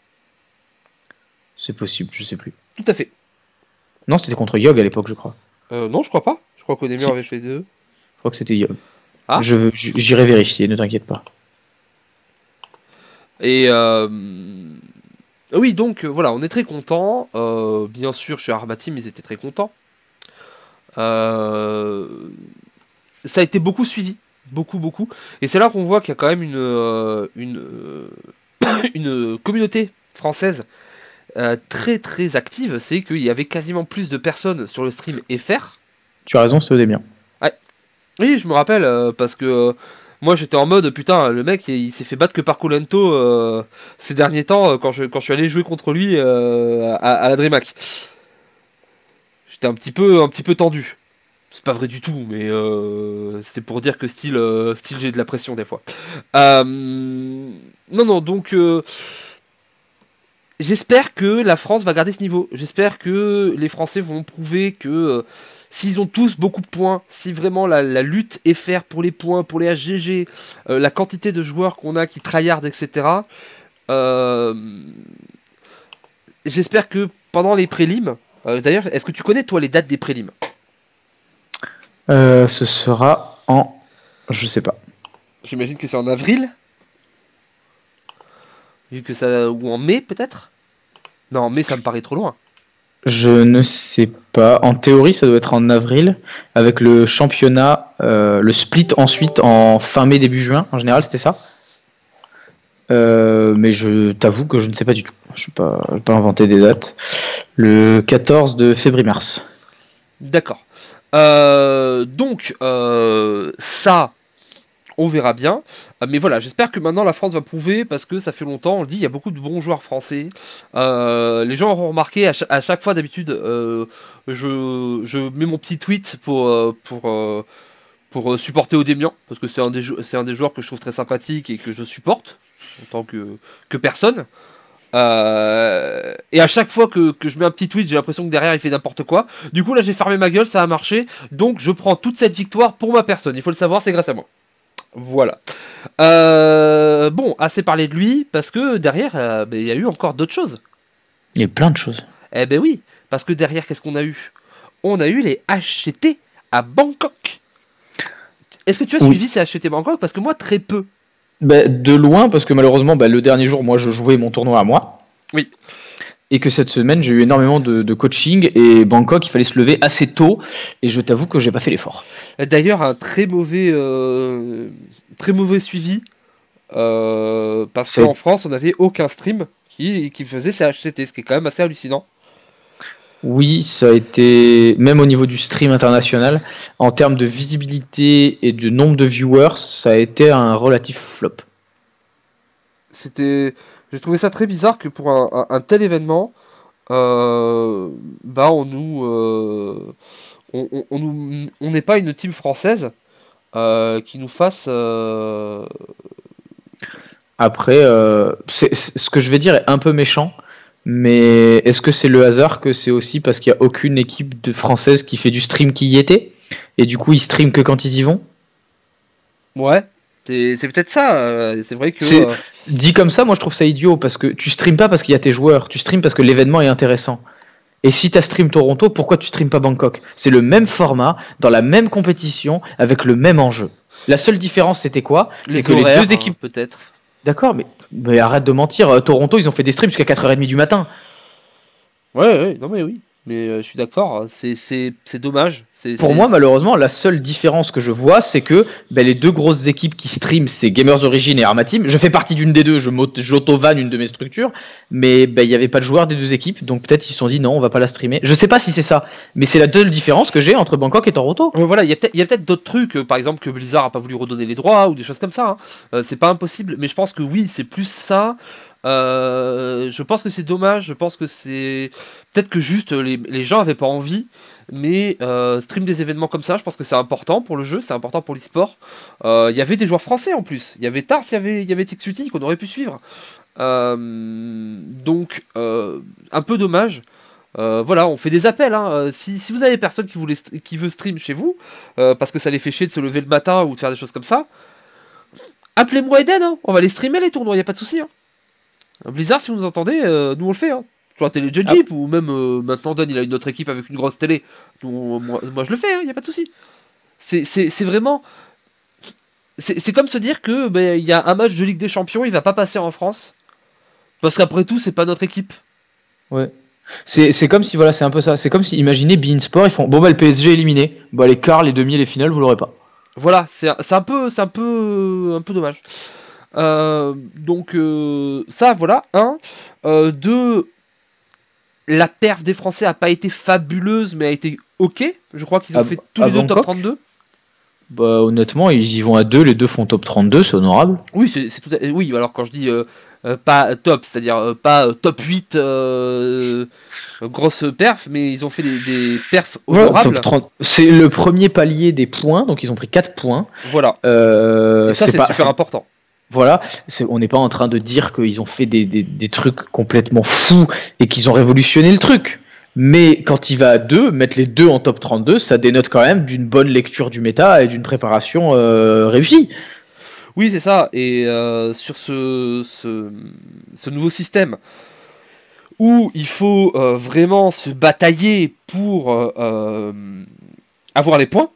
C'est possible, je sais plus. Tout à fait. Non, c'était contre Yog à l'époque, je crois. Euh, non, je crois pas. Je crois qu'Odemian Si. avait fait deux. Je crois que c'était Yog. Ah. Je, j'irai vérifier, ne t'inquiète pas. Et euh, oui, donc voilà, on est très contents. Euh, bien sûr, chez Arma Team, ils étaient très contents. Euh, ça a été beaucoup suivi, beaucoup, beaucoup. Et c'est là qu'on voit qu'il y a quand même une, euh, une, euh, une communauté française euh, très, très active. C'est qu'il y avait quasiment plus de personnes sur le stream F R. Tu as raison, c'était des miens. Ouais. Oui, je me rappelle, euh, parce que euh, moi j'étais en mode, putain, le mec il, il s'est fait battre que par Colento euh, ces derniers temps, euh, quand, je, quand je suis allé jouer contre lui euh, à, à la DreamHack. J'étais un petit peu, un petit peu tendu. C'est pas vrai du tout, mais euh, c'était pour dire que style, euh, style j'ai de la pression des fois. Euh, non, non, donc euh, j'espère que la France va garder ce niveau. J'espère que les Français vont prouver que euh, s'ils ont tous beaucoup de points, si vraiment la, la lutte est faire pour les points, pour les H G G, euh, la quantité de joueurs qu'on a qui tryhard, et cetera. Euh, j'espère que pendant les prélims, euh, d'ailleurs, est-ce que tu connais toi les dates des prélims? Euh, ce sera en... Je sais pas. J'imagine que c'est en avril. Vu que ça... Ou en mai peut-être. Non, en mai ça me paraît trop loin. Je ne sais pas. En théorie, ça doit être en avril, avec le championnat, euh, le split ensuite en fin mai, début juin. En général, c'était ça. Euh, mais je t'avoue que je ne sais pas du tout. Je ne vais, vais pas inventer des dates. Le quatorze de février-mars. D'accord. Euh, donc, euh, ça, on verra bien. Euh, mais voilà, j'espère que maintenant la France va prouver, parce que ça fait longtemps, on le dit, il y a beaucoup de bons joueurs français. Euh, les gens auront remarqué, à, ch- à chaque fois d'habitude, euh, je, je mets mon petit tweet pour, euh, pour, euh, pour supporter Odemian, parce que c'est un, des jou- c'est un des joueurs que je trouve très sympathique et que je supporte, en tant que, que personne. Euh, et à chaque fois que, que je mets un petit tweet, j'ai l'impression que derrière il fait n'importe quoi. Du coup là j'ai fermé ma gueule, ça a marché. Donc je prends toute cette victoire pour ma personne. Il faut le savoir, c'est grâce à moi. Voilà. Euh, bon, assez parlé de lui, parce que derrière, euh, ben, il y a eu encore d'autres choses. Il y a plein de choses. Eh ben oui, parce que derrière, qu'est-ce qu'on a eu? On a eu les H C T à Bangkok. Est-ce que tu as Oui. suivi ces H C T Bangkok? Parce que moi, très peu. Bah, de loin, parce que malheureusement, bah, le dernier jour, moi, je jouais mon tournoi à moi. Oui. Et que cette semaine, j'ai eu énormément de, de coaching. Et Bangkok, il fallait se lever assez tôt. Et je t'avoue que j'ai pas fait l'effort. D'ailleurs, un très mauvais, euh, très mauvais suivi. Euh, parce C'est- qu'en France, on n'avait aucun stream qui, qui faisait ces H C T, ce qui est quand même assez hallucinant. Oui, ça a été, même au niveau du stream international, en termes de visibilité et de nombre de viewers, ça a été un relatif flop. C'était, j'ai trouvé ça très bizarre que pour un, un- un tel événement, euh, bah on nous, euh, on, on- on nous, on n'est pas une team française euh, qui nous fasse. euh, Après, euh, c'est- c'est- ce que je vais dire est un peu méchant, mais est-ce que c'est le hasard que c'est aussi parce qu'il n'y a aucune équipe de française qui fait du stream qui y était? Et du coup, ils streament que quand ils y vont? Ouais, c'est, c'est peut-être ça. euh, c'est vrai que. C'est euh, dit comme ça, moi je trouve ça idiot parce que tu streames pas parce qu'il y a tes joueurs, tu streames parce que l'événement est intéressant. Et si tu as stream Toronto, pourquoi tu streames pas Bangkok? C'est le même format, dans la même compétition, avec le même enjeu. La seule différence, c'était quoi? C'est les que les horaires, deux équipes. hein, peut-être. D'accord, mais, mais arrête de mentir. euh, Toronto, ils ont fait des streams jusqu'à quatre heures trente du matin. Ouais, ouais, non mais oui. Mais euh, je suis d'accord. hein, C'est, c'est, c'est dommage. C'est, Pour c'est, moi, malheureusement, la seule différence que je vois, c'est que ben, les deux grosses équipes qui streament, c'est Gamers Origin et Arma Team. Je fais partie d'une des deux, je m'auto- j'auto-vanne une de mes structures, mais ben, il n'y avait pas de joueurs des deux équipes, donc peut-être ils se sont dit non, on va pas la streamer. Je sais pas si c'est ça, mais c'est la seule différence que j'ai entre Bangkok et Toronto. Euh, voilà, il y a peut-être, il y a peut-être d'autres trucs, euh, par exemple que Blizzard a pas voulu redonner les droits ou des choses comme ça. hein. Euh, c'est pas impossible, mais je pense que oui, c'est plus ça. Euh, je pense que c'est dommage. Je pense que c'est peut-être que juste euh, les, les gens avaient pas envie, mais euh, stream des événements comme ça, je pense que c'est important pour le jeu, c'est important pour l'e-sport. Euh, Il y avait des joueurs français en plus. Il y avait Tars, il y avait, il y avait Tixuti qu'on aurait pu suivre. Euh, donc euh, un peu dommage. Euh, voilà, on fait des appels. hein. Euh, Si, si vous avez personne qui, voulait, st- qui veut stream chez vous, euh, parce que ça les fait chier de se lever le matin ou de faire des choses comme ça, appelez-moi Eden, hein. On va les streamer les tournois, y a pas de souci. hein. Blizzard, si vous nous entendez, euh, nous on le fait. Hein. Sur la télé de Ah, Jeep, ou même euh, maintenant Dan il a une autre équipe avec une grosse télé. Nous, on- moi, moi, je le fais, il y a pas de souci. C'est c'est- c'est vraiment. C'est c'est comme se dire que ben, il y a un match de Ligue des Champions, il va pas passer en France. Parce qu'après tout, c'est pas notre équipe. ouais. C'est c'est comme si, voilà, c'est un peu ça. C'est comme si, imaginez, Bein Sport, ils font bon, bah le P S G est éliminé. Bah les quarts, les demi et les finales, vous l'aurez pas. Voilà, c'est un c'est un peu, c'est un peu, un peu dommage. Euh, donc euh, ça, voilà, un. Euh, deux, la perf des Français a pas été fabuleuse, mais a été ok. Je crois qu'ils ont À, fait tous à les deux top Bangkok, trente-deux. bah honnêtement, ils y vont à deux, les deux font top trente-deux, c'est honorable. Oui, c'est c'est tout à- oui, alors quand je dis euh, euh, pas top, c'est-à-dire euh, pas euh, top huit, euh, euh, grosse perf, mais ils ont fait des, des perfs Voilà, honorables. top trente. C'est le premier palier des points, donc ils ont pris quatre points. Voilà. Euh, Et ça, c'est c'est pas, super c'est- important. voilà, c'est- on n'est pas en train de dire qu'ils ont fait des, des, des trucs complètement fous et qu'ils ont révolutionné le truc. Mais quand il va à deux, mettre les deux en top trente-deux, ça dénote quand même d'une bonne lecture du méta et d'une préparation euh, réussie. Oui, c'est ça. Et euh, sur ce, ce, ce nouveau système où il faut euh, vraiment se batailler pour euh, euh, avoir les points,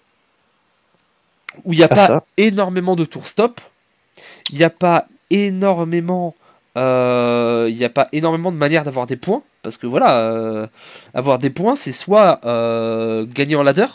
où il n'y a Ah, pas ça. énormément de tours stop, il n'y a pas énormément, euh, il n'y a pas énormément de manières d'avoir des points, parce que voilà, euh, avoir des points, c'est soit euh, gagner en ladder,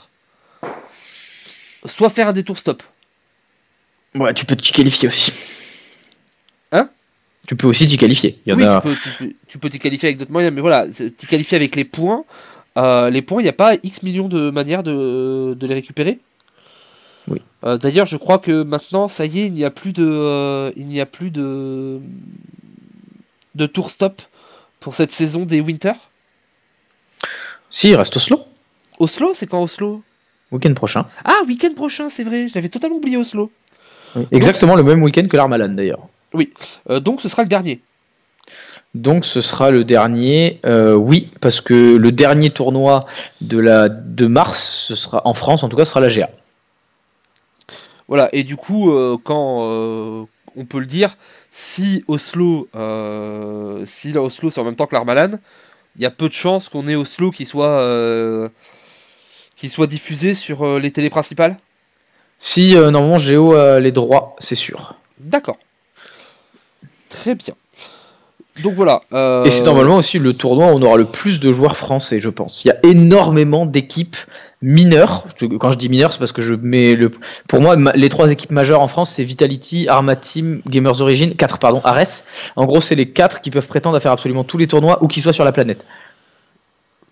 soit faire un détour stop. Ouais, tu peux t'y qualifier aussi. Hein? Tu peux aussi t'y qualifier. Il y en Oui, a... tu peux, tu peux, tu peux t'y qualifier avec d'autres moyens, mais voilà, c'est- t'y qualifier avec les points. Euh, les points, il n'y a pas X millions de manières de, de les récupérer. Oui. Euh, D'ailleurs, je crois que maintenant, ça y est, il n'y a plus de, euh, il n'y a plus de, de tour stop pour cette saison des Winter. Si, il reste Oslo, Oslo, c'est quand Oslo? week-end prochain. Ah, week-end prochain, c'est vrai, j'avais totalement oublié Oslo. Oui. Exactement le même week-end que l'Armalan d'ailleurs. Euh, donc, ce sera le dernier. Donc ce sera le dernier, euh, oui, parce que le dernier tournoi de, la, de mars, ce sera en France, en tout cas, ce sera la G A. Voilà, et du coup, euh, quand euh, on peut le dire, si Oslo, euh, si la Oslo c'est en même temps que l'Armalan, il y a peu de chances qu'on ait Oslo qui soit, euh, qui soit diffusé sur euh, les télés principales. Si euh, normalement Géo a les droits, c'est sûr. D'accord. Très bien. Donc voilà. euh, Et c'est normalement aussi le tournoi où on aura le plus de joueurs français, je pense. Il y a énormément d'équipes mineures. Quand je dis mineures, c'est parce que je mets le. Pour moi, ma- les trois équipes majeures en France, c'est Vitality, Arma Team, Gamers Origin, quatre pardon, Ares. En gros, c'est les quatre qui peuvent prétendre à faire absolument tous les tournois où qu'ils soient sur la planète.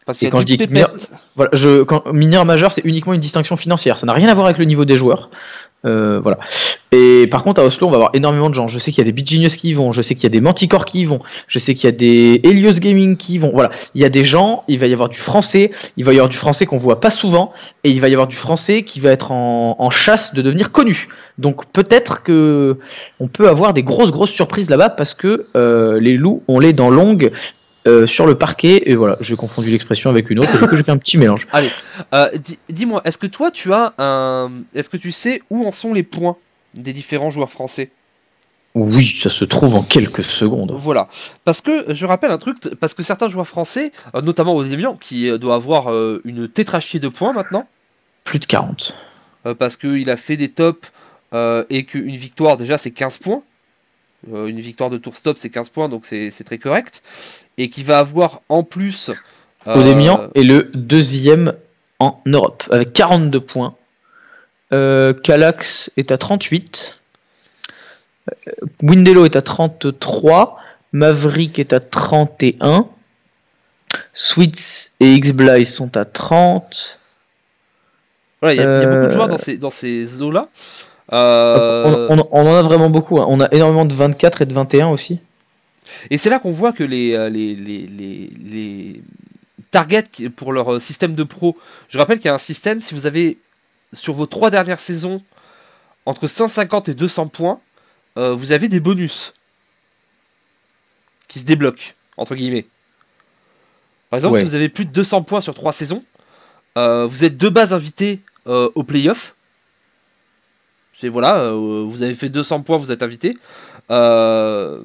Parce qu'il Et y a quand je deux dis mineur, pépettes. voilà, je, quand, mineur majeur, c'est uniquement une distinction financière. Ça n'a rien à voir avec le niveau des joueurs. Euh, voilà. Et par contre, à Oslo, on va avoir énormément de gens. Je sais qu'il y a des Beat Genius qui y vont. Je sais qu'il y a des Manticore qui y vont. Je sais qu'il y a des Helios Gaming qui y vont. Voilà. Il y a des gens. Il va y avoir du français. Il va y avoir du français qu'on voit pas souvent. Et il va y avoir du français qui va être en, en chasse de devenir connu. Donc peut-être que on peut avoir des grosses grosses surprises là-bas parce que euh, les loups, on les dents longues. Euh, sur le parquet, et voilà, j'ai confondu l'expression avec une autre, et du coup j'ai fait un petit mélange. Allez, euh, di- dis-moi, est-ce que toi tu as un. Est-ce que tu sais où en sont les points des différents joueurs français? Oui, ça se trouve en quelques secondes. Voilà. Parce que je rappelle un truc, t- parce que certains joueurs français, euh, notamment Odemian, qui euh, doit avoir euh, une tétrachie de points maintenant, Plus de quarante. euh, parce qu'il a fait des tops euh, et qu'une victoire déjà c'est quinze points. Euh, une victoire de tour stop c'est quinze points, donc c'est c'est très correct. Et qui va avoir en plus. Odemian euh, est le deuxième en Europe, avec quarante-deux points. Euh, Calax est à trente-huit. Euh, Windelo est à trente-trois. Maverick est à trente et un. Sweets et X-Bly sont à trente. Voilà, il y, a- il y a beaucoup de Euh, joueurs dans ces, dans ces eaux-là. on, Euh, on- on en a vraiment beaucoup. Hein. On a énormément de vingt-quatre et de vingt et un aussi. et c'est là qu'on voit que les, euh, les, les, les, les targets qui- pour leur euh, système de pro. Je rappelle qu'il y a un système, si vous avez sur vos trois dernières saisons entre cent cinquante et deux cents points, euh, vous avez des bonus qui se débloquent, entre guillemets. Par exemple, Ouais. si vous avez plus de deux cents points sur trois saisons, euh, vous êtes de base invité euh, au playoff. C'est voilà, euh, vous avez fait deux cents points, vous êtes invité. Euh,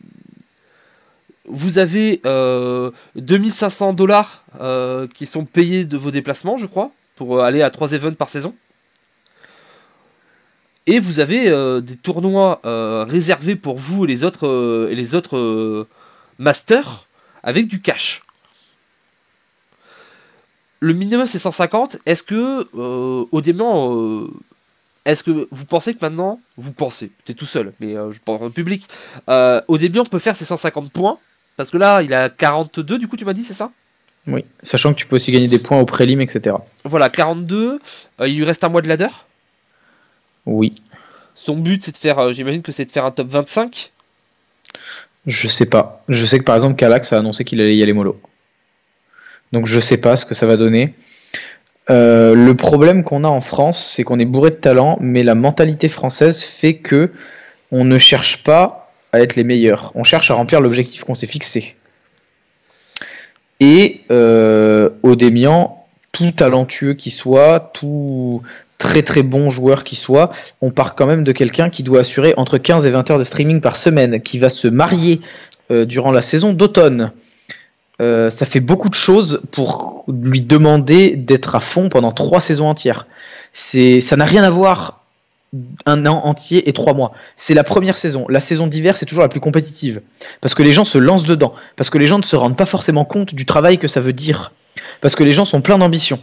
vous avez euh, deux mille cinq cents dollars euh, qui sont payés de vos déplacements, je crois, pour aller à trois events par saison. Et vous avez euh, des tournois euh, réservés pour vous et les autres, euh, et les autres euh, masters avec du cash. Le minimum c'est cent cinquante. Est-ce que euh, au début, euh, est-ce que vous pensez que maintenant, vous pensez, t'es tout seul, mais euh, je pense en public, euh, au début on peut faire ces cent cinquante points, parce que là il a quarante-deux, du coup tu m'as dit c'est ça? Oui. Sachant que tu peux aussi gagner des points au prélim, et cetera. Voilà, quarante-deux, euh, il lui reste un mois de ladder. Oui. Son but c'est de faire, euh, j'imagine que c'est de faire un top vingt-cinq. Je sais pas. Je sais que par exemple, Calax a annoncé qu'il allait y aller mollo. Donc je sais pas ce que ça va donner. Euh, le problème qu'on a en France, c'est qu'on est bourré de talent, mais la mentalité française fait que on ne cherche pas à être les meilleurs. On cherche à remplir l'objectif qu'on s'est fixé. Et euh, Odemian, tout talentueux qu'il soit, tout très très bon joueur qu'il soit, on part quand même de quelqu'un qui doit assurer entre quinze et vingt heures de streaming par semaine, qui va se marier euh, durant la saison d'automne. Euh, ça fait beaucoup de choses pour lui demander d'être à fond pendant trois saisons entières. C'est, ça n'a rien à voir un an entier et trois mois. C'est la première saison. La saison d'hiver, c'est toujours la plus compétitive. Parce que les gens se lancent dedans. Parce que les gens ne se rendent pas forcément compte du travail que ça veut dire. Parce que les gens sont pleins d'ambition.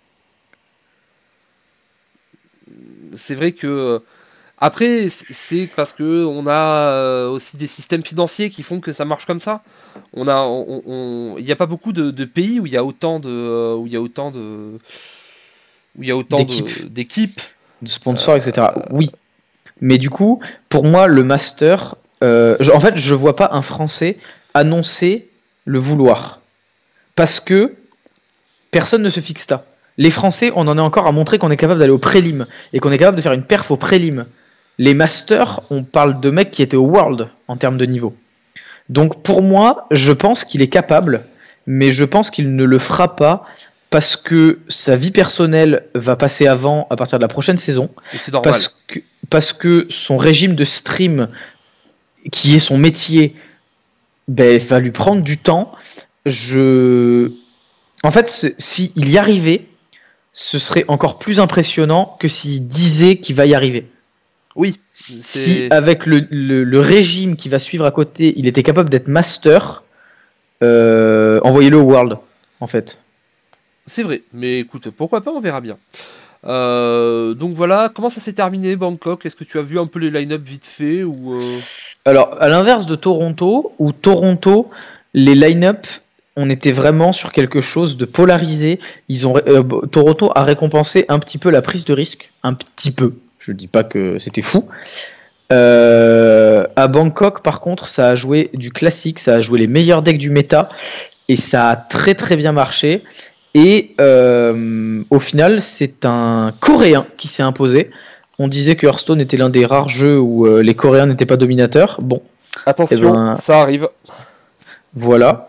C'est vrai que après c'est parce que on a euh, aussi des systèmes financiers qui font que ça marche comme ça. On a, on, on- il n'y a pas beaucoup de, de pays où il y a autant de, euh, où il y a autant de, où il y a autant D'équipe, de d'équipes. de sponsors, et cetera. Oui. Mais du coup, pour moi, le master, euh, je- en fait, je vois pas un Français annoncer le vouloir. Parce que personne ne se fixe ça. Les Français, on en est encore à montrer qu'on est capable d'aller au prélim et qu'on est capable de faire une perf au prélim. Les masters, on parle de mecs qui étaient au World en termes de niveau. Donc pour moi, je pense qu'il est capable, mais je pense qu'il ne le fera pas parce que sa vie personnelle va passer avant à partir de la prochaine saison. Et c'est normal. Parce que, parce que son régime de stream, qui est son métier, ben, va lui prendre du temps. Je... En fait, c'est- s'il y arrivait, ce serait encore plus impressionnant que s'il disait qu'il va y arriver. Oui, Si c'est avec le, le- le régime qui va suivre à côté, il était capable d'être master, euh, envoyez-le au World, en fait. c'est vrai. Mais écoute, pourquoi pas, on verra bien. Euh, donc voilà, comment ça s'est terminé Bangkok? Est-ce que tu as vu un peu les line-up vite fait ou euh, Alors, à l'inverse de Toronto, où Toronto, les line-up on était vraiment sur quelque chose de polarisé. Ils ont, euh, Toronto a récompensé un petit peu la prise de risque, un petit peu. Je dis pas que c'était fou. Euh, à Bangkok, par contre, ça a joué du classique, ça a joué les meilleurs decks du méta, et ça a très très bien marché. Et euh, au final, c'est un Coréen qui s'est imposé. On disait que Hearthstone était l'un des rares jeux où euh, les Coréens n'étaient pas dominateurs. Bon, Attention, eh ben, ça arrive. Voilà.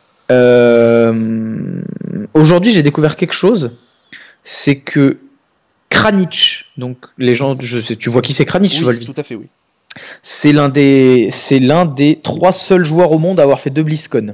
Euh, Aujourd'hui, j'ai découvert quelque chose. C'est que Kranich, donc les gens, je sais, tu vois qui c'est Kranich, Oui, Volvi. tout à fait, oui. C'est l'un des, c'est l'un des trois seuls joueurs au monde à avoir fait deux BlizzCon.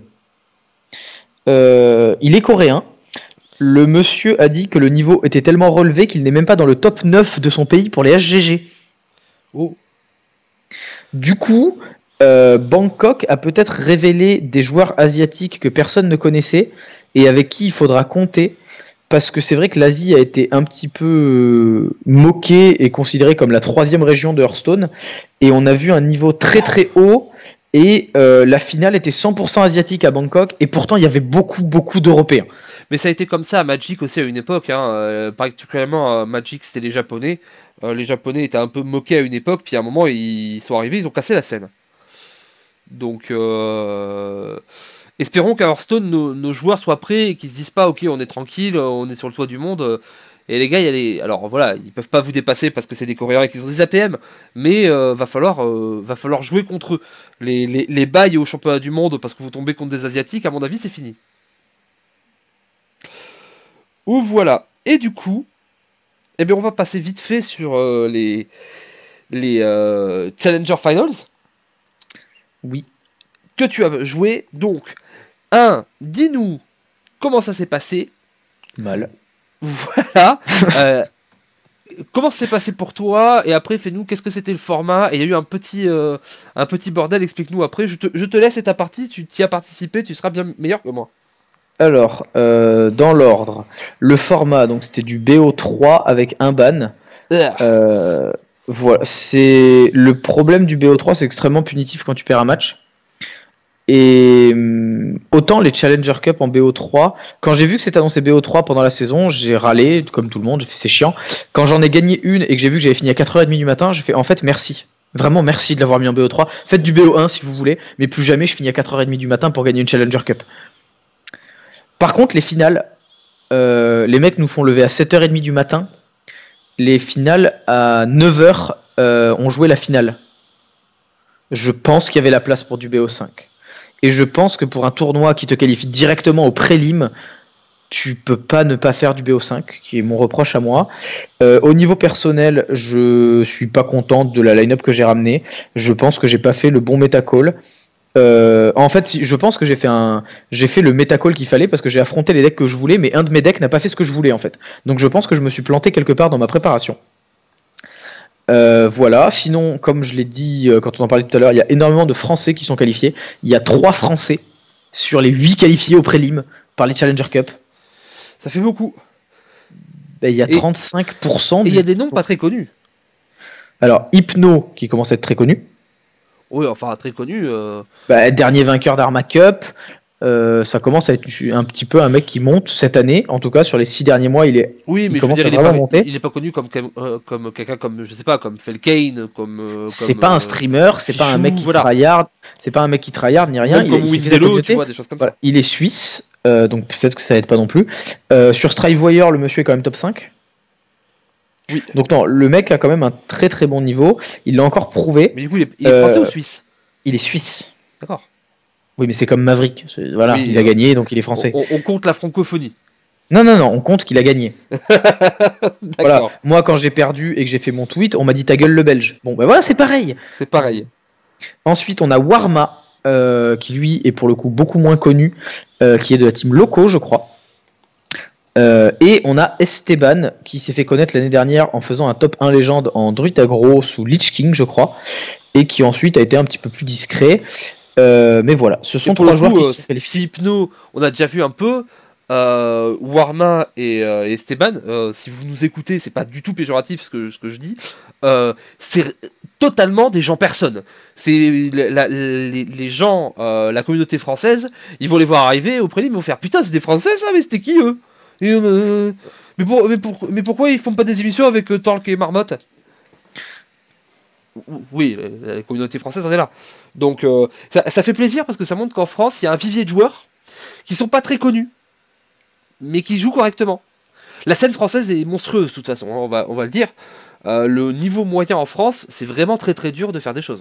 Euh, il est coréen. Le monsieur a dit que le niveau était tellement relevé qu'il n'est même pas dans le top neuf de son pays pour les H G G. Oh. Du coup, euh, Bangkok a peut-être révélé des joueurs asiatiques que personne ne connaissait et avec qui il faudra compter. Parce que c'est vrai que l'Asie a été un petit peu euh, moquée et considérée comme la troisième région de Hearthstone. Et on a vu un niveau très très haut. Et euh, la finale était cent pour cent asiatique à Bangkok. Et pourtant, il y avait beaucoup beaucoup d'Européens. Mais ça a été comme ça à Magic aussi à une époque. Hein. Euh, particulièrement à Magic, c'était les Japonais. Euh, les Japonais étaient un peu moqués à une époque. Puis à un moment, ils sont arrivés, ils ont cassé la scène. Donc, euh... espérons qu'à Hearthstone, nos, nos joueurs soient prêts et qu'ils se disent pas, ok, on est tranquille, on est sur le toit du monde. Et les gars, il y a les... alors voilà, ils peuvent pas vous dépasser parce que c'est des Coréens et qu'ils ont des A P M, mais euh, va falloir, euh, va falloir jouer contre eux. Les, les, les bails au championnat du monde parce que vous tombez contre des Asiatiques, à mon avis, c'est fini. Ou voilà. Et du coup, eh bien, on va passer vite fait sur euh, les les euh, Challenger Finals. Oui. Que tu as joué. Donc, un, dis-nous comment ça s'est passé. Mal. Voilà. euh, comment ça s'est passé pour toi. Et après, fais-nous qu'est-ce que c'était le format. Et il y a eu un petit, euh, un petit bordel. Explique-nous après. Je te, je te laisse ta partie. Tu t'y as participé. Tu seras bien meilleur que moi. Alors, euh, dans l'ordre, le format, donc c'était du B O trois avec un ban. Euh, voilà, c'est le problème du B O trois, c'est extrêmement punitif quand tu perds un match. Et hum, autant les Challenger Cup en B O trois, quand j'ai vu que c'était annoncé B O trois pendant la saison, j'ai râlé, comme tout le monde, j'ai fait c'est chiant. Quand j'en ai gagné une et que j'ai vu que j'avais fini à quatre heures trente du matin, j'ai fait en fait merci. Vraiment merci de l'avoir mis en B O trois. Faites du B O un si vous voulez, mais plus jamais je finis à quatre heures trente du matin pour gagner une Challenger Cup. Par contre, les finales, euh, les mecs nous font lever à sept heures trente du matin. Les finales, à neuf heures, euh, on jouait la finale. Je pense qu'il y avait la place pour du B O cinq. Et je pense que pour un tournoi qui te qualifie directement au prélim, tu peux pas ne pas faire du B O cinq, qui est mon reproche à moi. Euh, au niveau personnel, je suis pas content de la line-up que j'ai ramenée. Je pense que j'ai pas fait le bon metacall. Euh, en fait, je pense que j'ai fait un, j'ai fait le metacall qu'il fallait parce que j'ai affronté les decks que je voulais, mais un de mes decks n'a pas fait ce que je voulais en fait. Donc je pense que je me suis planté quelque part dans ma préparation. Euh, voilà. Sinon, comme je l'ai dit euh, quand on en parlait tout à l'heure, il y a énormément de Français qui sont qualifiés. Il y a trois Français sur les huit qualifiés au prélim par les Challenger Cup. Ça fait beaucoup. Ben, il y a trente-cinq pour cent. Et il y a des noms pas très connus. Alors, Hypno, qui commence à être très connu. Oui, enfin très connu. Euh... Bah, dernier vainqueur d'Arma Cup. Euh, ça commence à être un petit peu un mec qui monte cette année. En tout cas, sur les six derniers mois, il est. Oui, mais il commence je veux dire, à il, est pas, monter. il est pas connu comme euh, comme quelqu'un comme je sais pas comme Felkane, comme. Euh, c'est comme, pas un euh, streamer, c'est Fichou, pas un mec qui voilà. tryhard, c'est pas un mec qui tryhard ni rien. Même il, comme il Winzello, tu vois, des choses comme voilà. ça. Il est suisse, euh, donc peut-être que ça aide pas non plus. Euh, sur Strivewire, le monsieur est quand même top cinq. Oui. Donc non, le mec a quand même un très très bon niveau. Il l'a encore prouvé. Mais du coup, il est, il est français euh, ou suisse? Il est suisse. D'accord. Oui, mais c'est comme Maverick. C'est, voilà, oui, il a euh, gagné, donc il est français. On, on compte la francophonie. Non, non, non, on compte qu'il a gagné. Voilà. Moi, quand j'ai perdu et que j'ai fait mon tweet, on m'a dit ta gueule le belge. Bon, ben voilà, c'est pareil. C'est pareil. Ensuite, on a Warma, euh, qui lui est pour le coup beaucoup moins connu, euh, qui est de la team Loco, je crois. Euh, et on a Esteban, qui s'est fait connaître l'année dernière en faisant un top un légende en Druid Aggro sous Lich King, je crois, et qui ensuite a été un petit peu plus discret. Euh, mais voilà, ce sont trois joueurs coup, qui euh, sont Hypno, on a déjà vu un peu. Euh, Warma et, euh, et Esteban, euh, si vous nous écoutez, c'est pas du tout péjoratif ce que, ce que je dis. Euh, c'est totalement des gens personnes. C'est la, la, les, les gens, euh, la communauté française, ils vont les voir arriver au prélim, ils vont faire putain, c'est des Français ça, mais c'était qui eux? Et, euh, mais, pour, mais, pour, mais pourquoi ils font pas des émissions avec euh, Torque et Marmotte? Oui, la communauté française en est là. Donc euh, ça, ça fait plaisir parce que ça montre qu'en France, il y a un vivier de joueurs qui sont pas très connus, mais qui jouent correctement. La scène française est monstrueuse de toute façon, on va, on va le dire. Euh, le niveau moyen en France, c'est vraiment très très dur de faire des choses.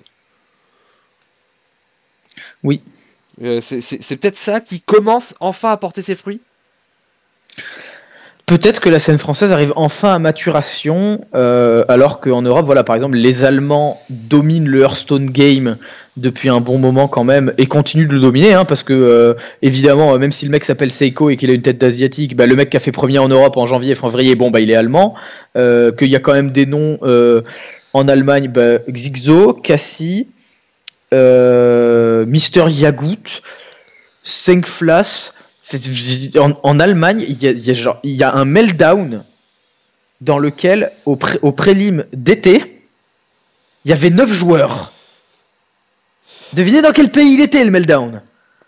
Oui. Euh, c'est, c'est, c'est peut-être ça qui commence enfin à porter ses fruits. Peut-être que la scène française arrive enfin à maturation, euh, alors qu'en Europe, voilà, par exemple, les Allemands dominent le Hearthstone game depuis un bon moment quand même, et continuent de le dominer, hein, parce que, euh, évidemment, même si le mec s'appelle Seiko et qu'il a une tête d'asiatique, bah, le mec qui a fait premier en Europe en janvier et février, bon, bah, il est allemand, euh, qu'il y a quand même des noms euh, en Allemagne, bah, Xixo, Cassie, euh, Mister Yagut, Senkflas. En, en Allemagne, il y, a, il, y a genre, il y a un meltdown dans lequel, au, pré, au prélim d'été, il y avait neuf joueurs. Devinez dans quel pays il était, le meltdown?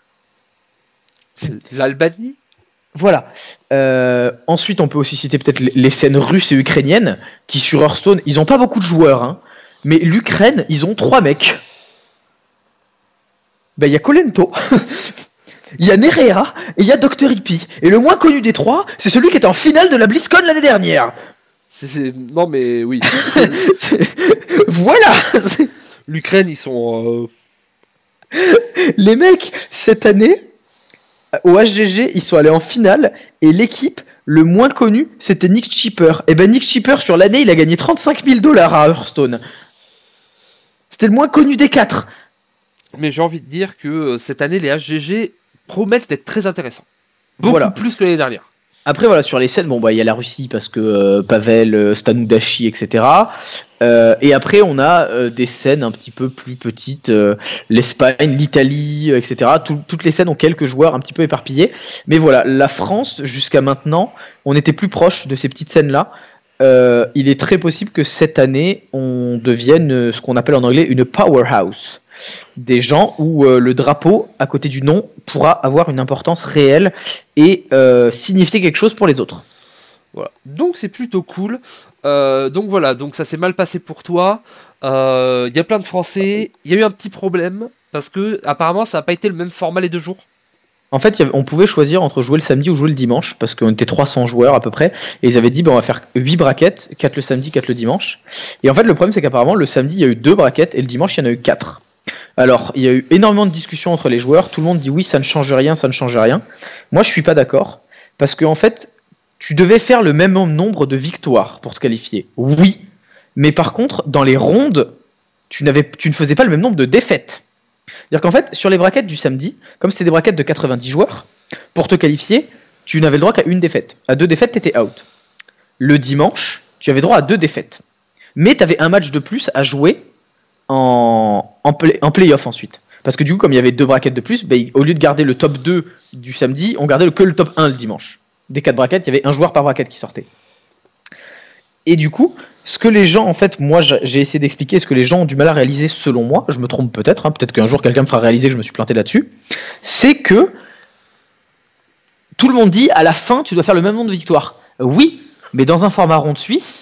L'Albanie. Voilà. Euh, ensuite, on peut aussi citer peut-être les, les scènes russes et ukrainiennes, qui sur Hearthstone, ils n'ont pas beaucoup de joueurs, hein, mais l'Ukraine, ils ont trois mecs. Ben, il y a Kolento. Il y a Nerea et il y a docteur Hippie. Et le moins connu des trois, c'est celui qui était en finale de la BlizzCon l'année dernière. C'est, c'est... Non mais oui. Voilà. L'Ukraine, ils sont... Euh... Les mecs, cette année, au H G G, ils sont allés en finale. Et l'équipe, le moins connu, c'était Nick Chipper. Et ben Nick Chipper, sur l'année, il a gagné trente-cinq mille dollars à Hearthstone. C'était le moins connu des quatre. Mais j'ai envie de dire que euh, cette année, les H G G promettent d'être très intéressants. Beaucoup voilà. Plus que l'année dernière. Après, voilà, sur les scènes, bon, bah, il y a la Russie parce que euh, Pavel, euh, Stanudashi, et cetera. Euh, et après, on a euh, des scènes un petit peu plus petites, euh, l'Espagne, l'Italie, et cetera. Tout, toutes les scènes ont quelques joueurs un petit peu éparpillés. Mais voilà, la France, jusqu'à maintenant, on était plus proche de ces petites scènes-là. Euh, il est très possible que cette année, on devienne euh, ce qu'on appelle en anglais une powerhouse. Des gens où euh, le drapeau à côté du nom pourra avoir une importance réelle et euh, signifier quelque chose pour les autres. Voilà. Donc c'est plutôt cool. Euh, donc voilà, donc ça s'est mal passé pour toi. Il euh, y a plein de Français. Il y a eu un petit problème parce que apparemment ça n'a pas été le même format les deux jours. En fait, y avait, on pouvait choisir entre jouer le samedi ou jouer le dimanche parce qu'on était trois cents joueurs à peu près et ils avaient dit bah, on va faire huit brackets, quatre le samedi, quatre le dimanche. Et en fait le problème c'est qu'apparemment le samedi il y a eu deux brackets et le dimanche il y en a eu quatre. Alors, il y a eu énormément de discussions entre les joueurs. Tout le monde dit oui, ça ne change rien, ça ne change rien. Moi, je suis pas d'accord. Parce qu'en en fait, tu devais faire le même nombre de victoires pour te qualifier. Oui. Mais par contre, dans les rondes, tu, n'avais, tu ne faisais pas le même nombre de défaites. C'est-à-dire qu'en fait, sur les brackets du samedi, comme c'était des brackets de quatre-vingt-dix joueurs, pour te qualifier, tu n'avais le droit qu'à une défaite. À deux défaites, tu étais out. Le dimanche, tu avais droit à deux défaites. Mais tu avais un match de plus à jouer en, en, play, en play-off ensuite. Parce que du coup, comme il y avait deux brackets de plus, bah, au lieu de garder le top deux du samedi, on gardait que le top un le dimanche. Des quatre brackets, il y avait un joueur par bracket qui sortait. Et du coup, ce que les gens, en fait, moi j'ai essayé d'expliquer, ce que les gens ont du mal à réaliser selon moi, je me trompe peut-être, hein, peut-être qu'un jour quelqu'un me fera réaliser que je me suis planté là-dessus, c'est que tout le monde dit à la fin tu dois faire le même nombre de victoires. Oui, mais dans un format ronde suisse,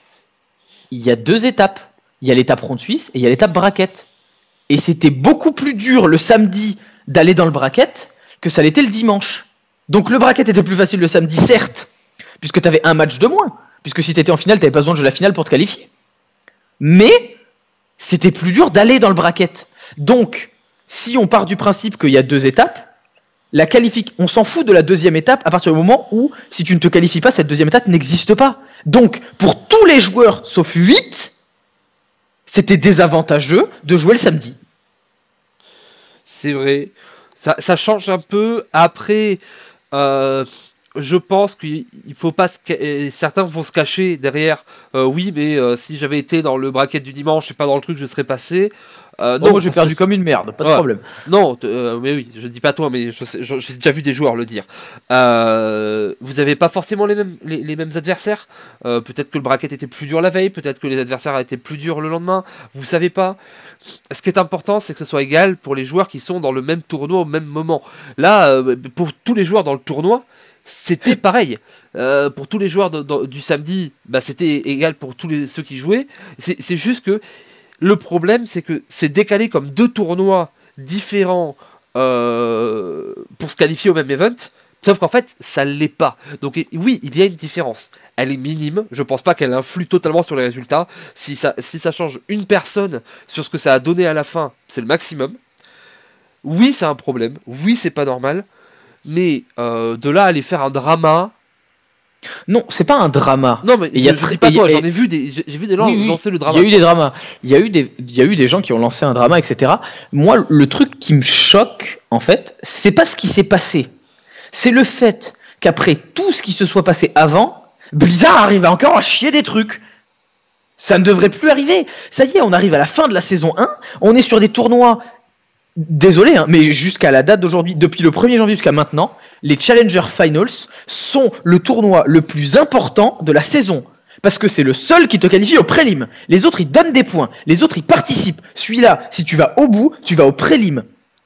il y a deux étapes. Il y a l'étape ronde suisse et il y a l'étape bracket. Et c'était beaucoup plus dur le samedi d'aller dans le bracket que ça l'était le dimanche. Donc le bracket était plus facile le samedi, certes, puisque tu avais un match de moins. Puisque si tu étais en finale, tu n'avais pas besoin de jouer la finale pour te qualifier. Mais c'était plus dur d'aller dans le bracket. Donc, si on part du principe qu'il y a deux étapes, la qualifi- on s'en fout de la deuxième étape à partir du moment où, si tu ne te qualifies pas, cette deuxième étape n'existe pas. Donc, pour tous les joueurs, sauf huit, c'était désavantageux de jouer le samedi. C'est vrai. Ça, ça change un peu. Après, euh, je pense qu'il faut pas. Se ca- certains vont se cacher derrière. Euh, oui, mais euh, si j'avais été dans le bracket du dimanche et pas dans le truc, je serais passé. Euh, Oh, non, moi j'ai parce que perdu comme une merde, pas de ouais. problème. Non, t- euh, mais oui, je dis pas toi, mais je sais- je- j'ai déjà vu des joueurs le dire. Euh, vous avez pas forcément les mêmes, les, les mêmes adversaires. Euh, peut-être que le bracket était plus dur la veille, peut-être que les adversaires étaient plus durs le lendemain. Vous savez pas. Ce qui est important, c'est que ce soit égal pour les joueurs qui sont dans le même tournoi au même moment. Là, euh, pour tous les joueurs dans le tournoi, c'était pareil. Euh, pour tous les joueurs de- de- du samedi, bah, c'était égal pour tous les, ceux qui jouaient. C'est c'est juste que le problème, c'est que c'est décalé comme deux tournois différents euh, pour se qualifier au même event. Sauf qu'en fait, ça l'est pas. Donc et- oui, il y a une différence. Elle est minime. Je pense pas qu'elle influe totalement sur les résultats. Si ça, si ça change une personne sur ce que ça a donné à la fin, c'est le maximum. Oui, c'est un problème. Oui, c'est pas normal. Mais euh, de là à aller faire un drama. Non, c'est pas un drama. Non, mais Et il y a je, je très- dis pas et- toi. et- J'en ai vu des, j'ai j'ai vu des gens Oui, oui, lancer le il drama. y a eu des dramas. Il y a eu des, il y a eu des gens qui ont lancé un drama, et cetera. Moi, le truc qui me choque, en fait, c'est pas ce qui s'est passé. C'est le fait qu'après tout ce qui se soit passé avant, Blizzard arrive encore à chier des trucs. Ça ne devrait plus arriver. Ça y est, on arrive à la fin de la saison un. On est sur des tournois. Désolé, hein, mais jusqu'à la date d'aujourd'hui, depuis le premier janvier jusqu'à maintenant, les Challenger Finals sont le tournoi le plus important de la saison. Parce que c'est le seul qui te qualifie au prélim. Les autres, ils donnent des points. Les autres, ils participent. Celui-là, si tu vas au bout, tu vas au prélim.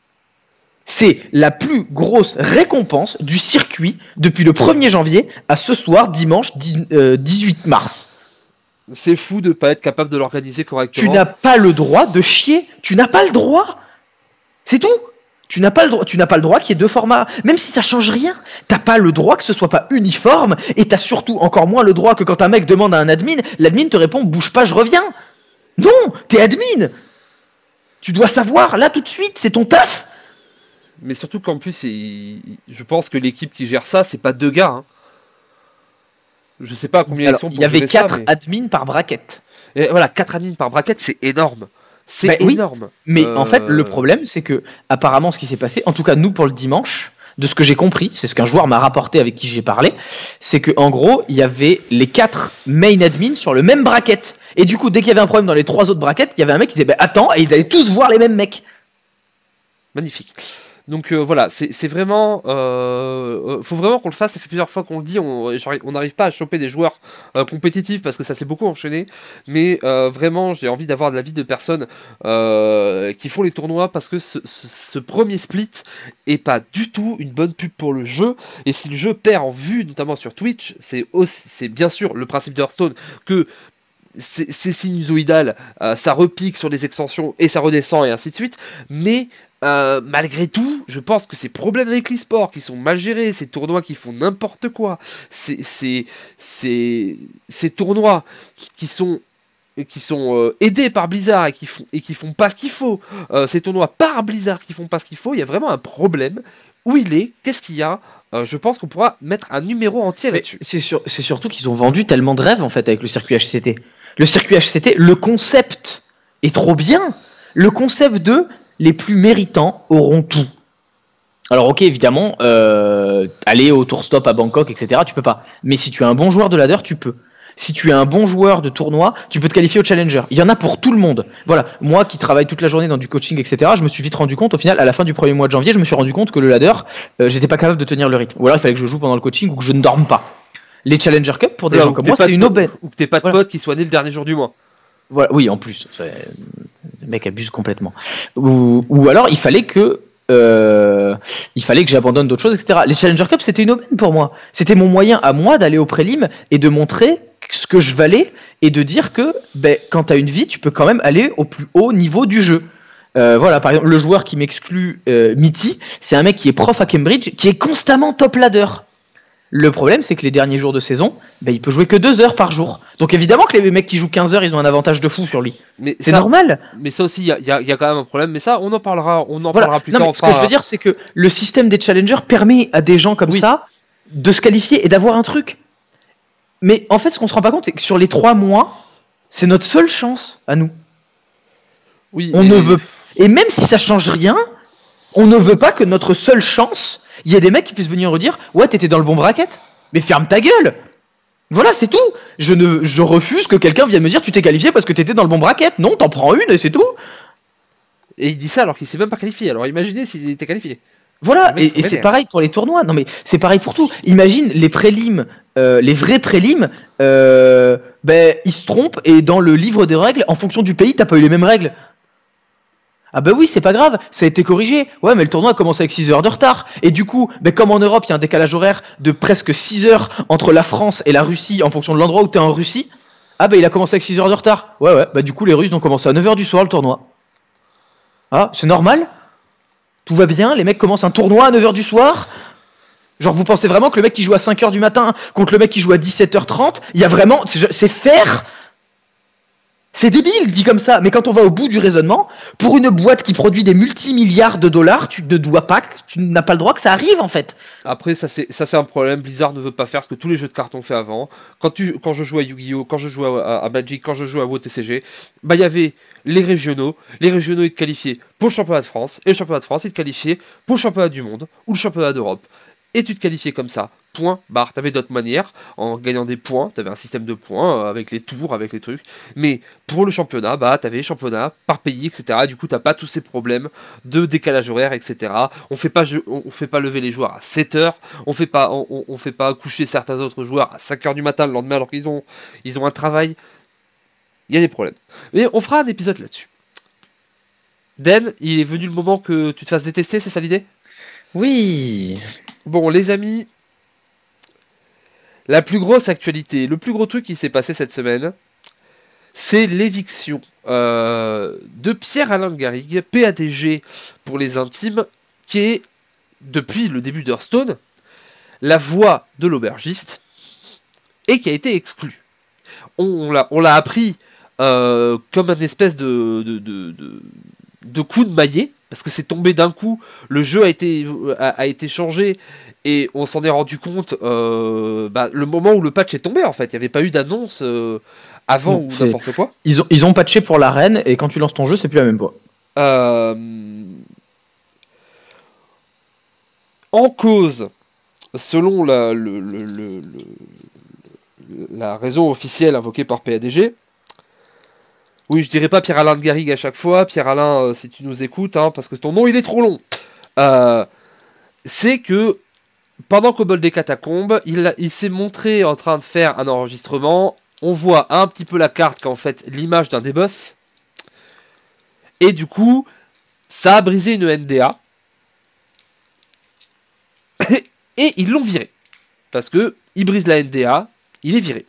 C'est la plus grosse récompense du circuit depuis le premier janvier à ce soir, dimanche dix-huit mars. C'est fou de pas être capable de l'organiser correctement. Tu n'as pas le droit de chier. Tu n'as pas le droit. C'est tout. Tu n'as pas le droit, tu n'as pas le droit qu'il y ait deux formats, même si ça change rien. T'as pas le droit que ce soit pas uniforme, et t'as surtout encore moins le droit que quand un mec demande à un admin, l'admin te répond bouge pas, je reviens. Non, t'es admin. Tu dois savoir là tout de suite, c'est ton taf. Mais surtout qu'en plus, c'est- je pense que l'équipe qui gère ça, c'est pas deux gars. Hein. Je sais pas à combien Alors, ils sont pour il y avait gérer ça, quatre mais- admins par bracket. Et voilà, quatre admins par bracket, c'est énorme. C'est Bah oui, énorme. Mais Euh, en fait, le problème, c'est que apparemment, ce qui s'est passé, en tout cas nous pour le dimanche, de ce que j'ai compris, c'est ce qu'un joueur m'a rapporté avec qui j'ai parlé, c'est que en gros, il y avait les quatre main admins sur le même bracket. Et du coup, dès qu'il y avait un problème dans les trois autres brackets, il y avait un mec qui disait bah, attends, et ils allaient tous voir les mêmes mecs. Magnifique. Donc euh, voilà, c'est c'est vraiment, euh, euh, faut vraiment qu'on le fasse. Ça fait plusieurs fois qu'on le dit, on j'arrive- on n'arrive pas à choper des joueurs euh, compétitifs parce que ça s'est beaucoup enchaîné. Mais euh, vraiment, j'ai envie d'avoir de l'avis de personnes euh, qui font les tournois parce que ce, ce- ce premier split est pas du tout une bonne pub pour le jeu. Et si le jeu perd en vue, notamment sur Twitch, c'est aussi, c'est bien sûr le principe de Hearthstone que c'est c'est sinusoïdal, euh, ça repique sur les extensions et ça redescend et ainsi de suite, mais euh, malgré tout, je pense que ces problèmes avec l'e-sport qui sont mal gérés, ces tournois qui font n'importe quoi, ces, ces, ces, ces tournois qui sont qui sont euh, aidés par Blizzard et qui font et qui font pas ce qu'il faut, euh, ces tournois par Blizzard qui font pas ce qu'il faut, il y a vraiment un problème. Où il est, qu'est-ce qu'il y a? Euh, je pense qu'on pourra mettre un numéro entier Mais là-dessus. c'est sur- c'est surtout qu'ils ont vendu tellement de rêves en fait avec le circuit H C T. Le circuit H C T, le concept est trop bien. Le concept de les plus méritants auront tout. Alors ok, évidemment, euh, aller au tour stop à Bangkok, et cetera, tu peux pas. Mais si tu es un bon joueur de ladder, tu peux. Si tu es un bon joueur de tournoi, tu peux te qualifier au Challenger. Il y en a pour tout le monde. Voilà, moi qui travaille toute la journée dans du coaching, et cetera, je me suis vite rendu compte, au final, à la fin du premier mois de janvier, je me suis rendu compte que le ladder, euh, j'étais pas capable de tenir le rythme. Ou alors il fallait que je joue pendant le coaching ou que je ne dorme pas. Les Challenger Cup, pour des Voilà, gens ou comme que moi, t'aies pas c'est de une pote- aubaine. Ou que t'aies pas de Voilà. pote qui soit né le dernier jour du mois. Voilà, oui, en plus, c'est- le mec abuse complètement. Ou, ou alors, il fallait que, euh, il fallait que j'abandonne d'autres choses, et cetera. Les Challenger Cup, c'était une aubaine pour moi. C'était mon moyen à moi d'aller au prélim et de montrer ce que je valais et de dire que, ben, quand t'as une vie, tu peux quand même aller au plus haut niveau du jeu. Euh, voilà, par exemple, le joueur qui m'exclut, euh, Mitty, c'est un mec qui est prof à Cambridge, qui est constamment top ladder. Le problème, c'est que les derniers jours de saison, ben, il peut jouer que deux heures par jour. Donc évidemment que les mecs qui jouent quinze heures, ils ont un avantage de fou sur lui. Mais C'est ça- normal. Mais ça aussi, il y a, y a- y a quand même un problème. Mais ça, on en parlera, on en Voilà. parlera plus Non, tard. mais on ce que je fera- veux dire, c'est que le système des challengers permet à des gens comme Oui. ça de se qualifier et d'avoir un truc. Mais en fait, ce qu'on se rend pas compte, c'est que sur les trois mois, c'est notre seule chance à nous. Oui, On mais- ne veut. Et même si ça change rien, on ne veut pas que notre seule chance. il y a des mecs qui puissent venir redire ouais, t'étais dans le bon bracket. Mais ferme ta gueule. Voilà, c'est tout. Je ne, je refuse que quelqu'un vienne me dire tu t'es qualifié parce que t'étais dans le bon bracket. Non, t'en prends une et c'est tout. Et il dit ça alors qu'il s'est même pas qualifié. Alors imaginez s'il était qualifié. Voilà, et, et c'est pareil pour les tournois. Non mais c'est pareil pour tout. Imagine les prélims, euh, les vrais prélims, euh, ben ils se trompent et dans le livre des règles, en fonction du pays, t'as pas eu les mêmes règles. Ah bah oui, c'est pas grave, ça a été corrigé. Ouais, mais le tournoi a commencé avec six heures de retard. Et du coup, bah comme en Europe, il y a un décalage horaire de presque six heures entre la France et la Russie en fonction de l'endroit où t'es en Russie. Ah bah il a commencé avec six heures de retard. Ouais, ouais, bah du coup, les Russes ont commencé à neuf heures du soir le tournoi. Ah, c'est normal? Tout va bien, les mecs commencent un tournoi à neuf heures du soir? Genre, vous pensez vraiment que le mec qui joue à cinq heures du matin contre le mec qui joue à dix-sept heures trente, il y a vraiment... C'est, c'est faire... C'est débile, dit comme ça, mais quand on va au bout du raisonnement, pour une boîte qui produit des multimilliards de dollars, tu ne dois pas, tu n'as pas le droit que ça arrive en fait. Après, ça c'est, ça c'est un problème. Blizzard ne veut pas faire ce que tous les jeux de cartes ont fait avant. Quand, tu, quand je joue à Yu-Gi-Oh, quand je joue à, à Magic, quand je joue à WoW T C G, bah il y avait les régionaux. Les régionaux ils te qualifiaient pour le championnat de France, et le championnat de France ils te qualifiaient pour le championnat du monde ou le championnat d'Europe. Et tu te qualifiais comme ça. Point, barre. T'avais d'autres manières, en gagnant des points, t'avais un système de points, euh, avec les tours, avec les trucs. Mais pour le championnat, bah t'avais championnat par pays, et cetera. Du coup, t'as pas tous ces problèmes de décalage horaire, et cetera. On fait pas, on fait pas lever les joueurs à sept heures, on fait pas, on, on fait pas coucher certains autres joueurs à cinq heures du matin le lendemain alors qu'ils ont, ils ont un travail. Il y a des problèmes. Mais on fera un épisode là-dessus. Den, il est venu le moment que tu te fasses détester, c'est ça l'idée? Oui. Bon, les amis, la plus grosse actualité, le plus gros truc qui s'est passé cette semaine, c'est l'éviction euh, de Pierre-Alain Garrigue, P A D G pour les intimes, qui est, depuis le début d'Hearthstone, la voix de l'aubergiste, et qui a été exclu. On, on, l'a, on l'a appris euh, comme un espèce de, de, de, de, de coup de maillet, parce que c'est tombé d'un coup, le jeu a été, a, a été changé, et on s'en est rendu compte euh, bah, le moment où le patch est tombé, en fait. Il n'y avait pas eu d'annonce euh, avant non, ou c'est... n'importe quoi. Ils ont, ils ont patché pour l'arène, et quand tu lances ton jeu, c'est plus la même voix. Euh... En cause, selon la, le, le, le, le, la raison officielle invoquée par P A D G, oui, je dirais pas Pierre-Alain de Garrigue à chaque fois, Pierre-Alain, euh, si tu nous écoutes, hein, parce que ton nom, il est trop long. Euh, c'est que pendant qu'au bol des catacombes, il, il s'est montré en train de faire un enregistrement. On voit un petit peu la carte qu'en fait l'image d'un des boss. Et du coup, ça a brisé une N D A. Et ils l'ont viré. Parce que il brise la N D A, il est viré.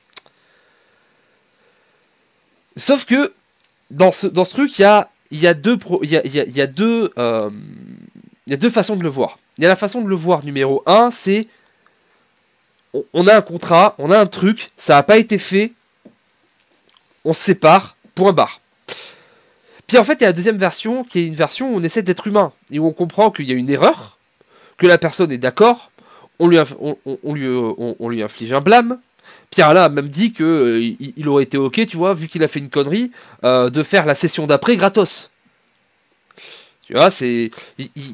Sauf que dans ce, dans ce truc, il y a, y a deux, pro, y a, y a, y a deux, euh, y a deux façons de le voir. Il y a la façon de le voir numéro un, c'est on, on a un contrat, on a un truc, ça n'a pas été fait, on se sépare, point barre. Puis en fait, il y a la deuxième version qui est une version où on essaie d'être humain et où on comprend qu'il y a une erreur, que la personne est d'accord, on lui, on, on, on lui, on, on lui inflige un blâme. Pierre-Alain a même dit que euh, il, il aurait été ok, tu vois, vu qu'il a fait une connerie, euh, de faire la session d'après gratos. Tu vois, c'est... Il, il...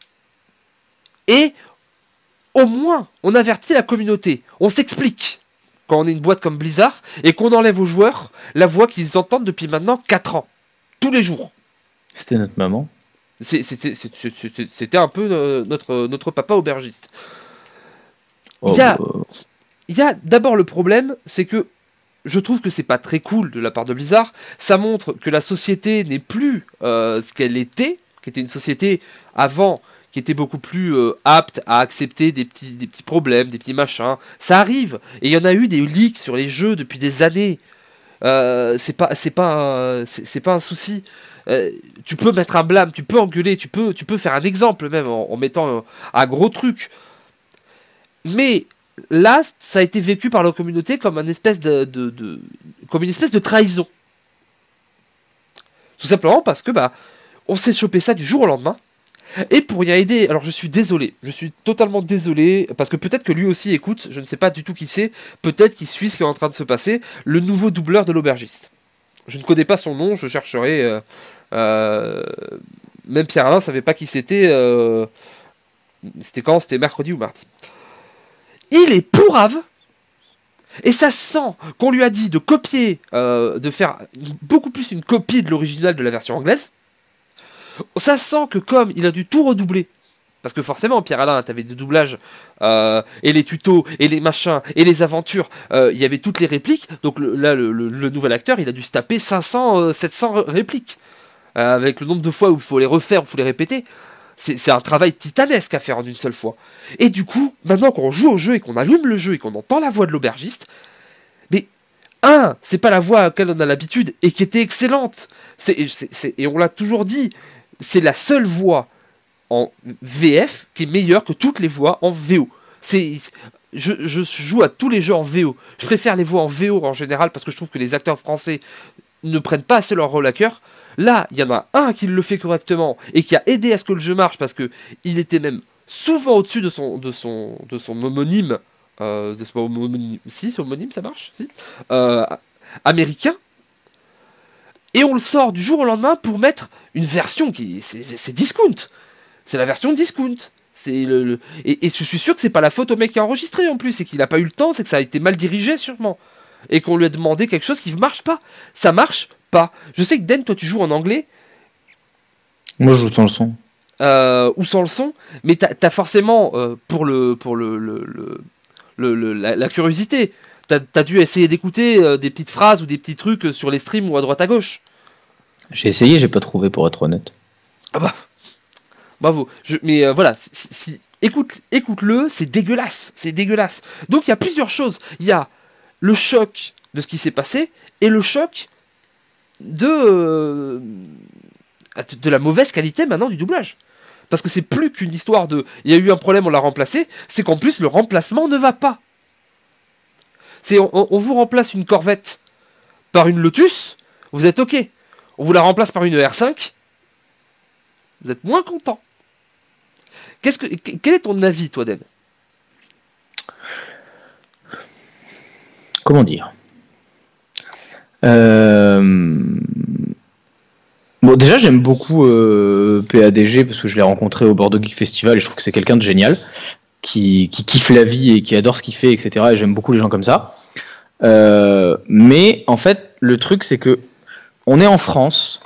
Et au moins, on avertit la communauté. On s'explique quand on est une boîte comme Blizzard et qu'on enlève aux joueurs la voix qu'ils entendent depuis maintenant quatre ans. Tous les jours. C'était notre maman. C'est, c'était, c'était, c'était, c'était un peu euh, notre, notre papa aubergiste. Il oh, y a... Bah... Il y a d'abord le problème, c'est que je trouve que c'est pas très cool de la part de Blizzard. Ça montre que la société n'est plus euh, ce qu'elle était, qui était une société avant, qui était beaucoup plus euh, apte à accepter des petits, des petits problèmes, des petits machins. Ça arrive, et il y en a eu des leaks sur les jeux depuis des années. Euh, c'est pas, c'est pas, c'est, c'est pas un souci. Euh, tu peux mettre un blâme, tu peux engueuler, tu peux, tu peux faire un exemple même en, en mettant un, un gros truc. Mais là, ça a été vécu par la communauté comme une espèce de, de, de, comme une espèce de trahison. Tout simplement parce que bah, on s'est chopé ça du jour au lendemain. Et pour y aider, alors je suis désolé, je suis totalement désolé, parce que peut-être que lui aussi écoute, je ne sais pas du tout qui c'est, peut-être qu'il suit ce qui est en train de se passer, le nouveau doubleur de l'aubergiste. Je ne connais pas son nom, je chercherai. Euh, euh, même Pierre-Alain ne savait pas qui c'était. Euh, C'était quand? C'était mercredi ou mardi. Il est pourrave. Et ça sent qu'on lui a dit de copier, euh, de faire beaucoup plus une copie de l'original de la version anglaise. Ça sent que comme il a dû tout redoubler, parce que forcément, Pierre-Alain, t'avais des doublages, euh, et les tutos, et les machins, et les aventures, euh, il y avait toutes les répliques, donc le, là, le, le, le nouvel acteur, il a dû se taper cinq cents, euh, sept cents répliques, euh, avec le nombre de fois où il faut les refaire, où il faut les répéter. C'est un travail titanesque à faire en une seule fois. Et du coup, maintenant qu'on joue au jeu, et qu'on allume le jeu, et qu'on entend la voix de l'aubergiste, mais, un, c'est pas la voix à laquelle on a l'habitude, et qui était excellente, c'est, c'est, c'est, et on l'a toujours dit, c'est la seule voix en V F qui est meilleure que toutes les voix en V O. C'est, je, je joue à tous les jeux en V O. Je préfère les voix en V O en général parce que je trouve que les acteurs français ne prennent pas assez leur rôle à cœur. Là, il y en a un qui le fait correctement et qui a aidé à ce que le jeu marche parce que il était même souvent au-dessus de son, de son, de son homonyme. Euh, de son homonyme, si, son homonyme, ça marche, si, euh, américain. Et on le sort du jour au lendemain pour mettre une version qui c'est discount. C'est la version discount. C'est le, le... Et, et je suis sûr que c'est pas la faute au mec qui a enregistré en plus, c'est qu'il a pas eu le temps, c'est que ça a été mal dirigé sûrement. Et qu'on lui a demandé quelque chose qui ne marche pas. Ça marche pas. Je sais que Den, toi tu joues en anglais. Moi je joue sans le son. Euh, ou sans le son, mais t'as as forcément, euh, pour, le, pour le, le, le, le, le la, la curiosité, t'as as dû essayer d'écouter euh, des petites phrases ou des petits trucs sur les streams ou à droite à gauche. J'ai essayé, j'ai pas trouvé pour être honnête. Ah bah, bravo. Je, mais euh, voilà, si, si, écoute, écoute-le, c'est dégueulasse, c'est dégueulasse. Donc il y a plusieurs choses. Il y a le choc de ce qui s'est passé et le choc de, euh, de la mauvaise qualité maintenant du doublage. Parce que c'est plus qu'une histoire de il y a eu un problème, on l'a remplacé, c'est qu'en plus le remplacement ne va pas. C'est on, on vous remplace une Corvette par une Lotus, vous êtes ok. On vous la remplace par une R cinq, vous êtes moins content. Qu'est-ce que quel est ton avis, toi, Den? Comment dire euh... Bon, déjà, j'aime beaucoup euh, P A D G parce que je l'ai rencontré au Bordeaux Geek Festival et je trouve que c'est quelqu'un de génial qui, qui kiffe la vie et qui adore ce qu'il fait, et cetera. Et j'aime beaucoup les gens comme ça. Euh, mais en fait, le truc, c'est que on est en France,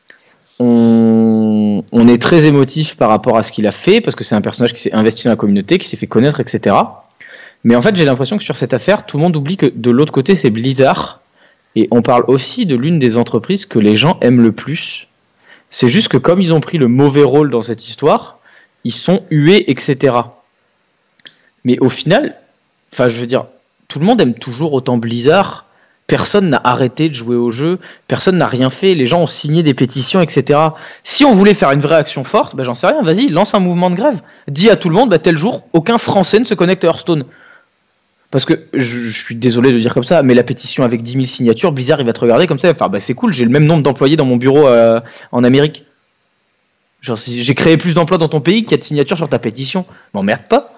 on, on est très émotif par rapport à ce qu'il a fait parce que c'est un personnage qui s'est investi dans la communauté, qui s'est fait connaître, et cetera. Mais en fait, j'ai l'impression que sur cette affaire, tout le monde oublie que de l'autre côté, c'est Blizzard. Et on parle aussi de l'une des entreprises que les gens aiment le plus. C'est juste que comme ils ont pris le mauvais rôle dans cette histoire, ils sont hués, et cetera. Mais au final, enfin, je veux dire, tout le monde aime toujours autant Blizzard. Personne n'a arrêté de jouer au jeu. Personne n'a rien fait. Les gens ont signé des pétitions, et cetera. Si on voulait faire une vraie action forte, ben j'en sais rien. Vas-y, lance un mouvement de grève. Dis à tout le monde, ben tel jour, aucun Français ne se connecte à Hearthstone. Parce que, je, je suis désolé de dire comme ça, mais la pétition avec dix mille signatures, Blizzard, il va te regarder comme ça, enfin, bah c'est cool, j'ai le même nombre d'employés dans mon bureau euh, en Amérique. Genre, si j'ai créé plus d'emplois dans ton pays qu'il y a de signatures sur ta pétition. M'emmerde pas.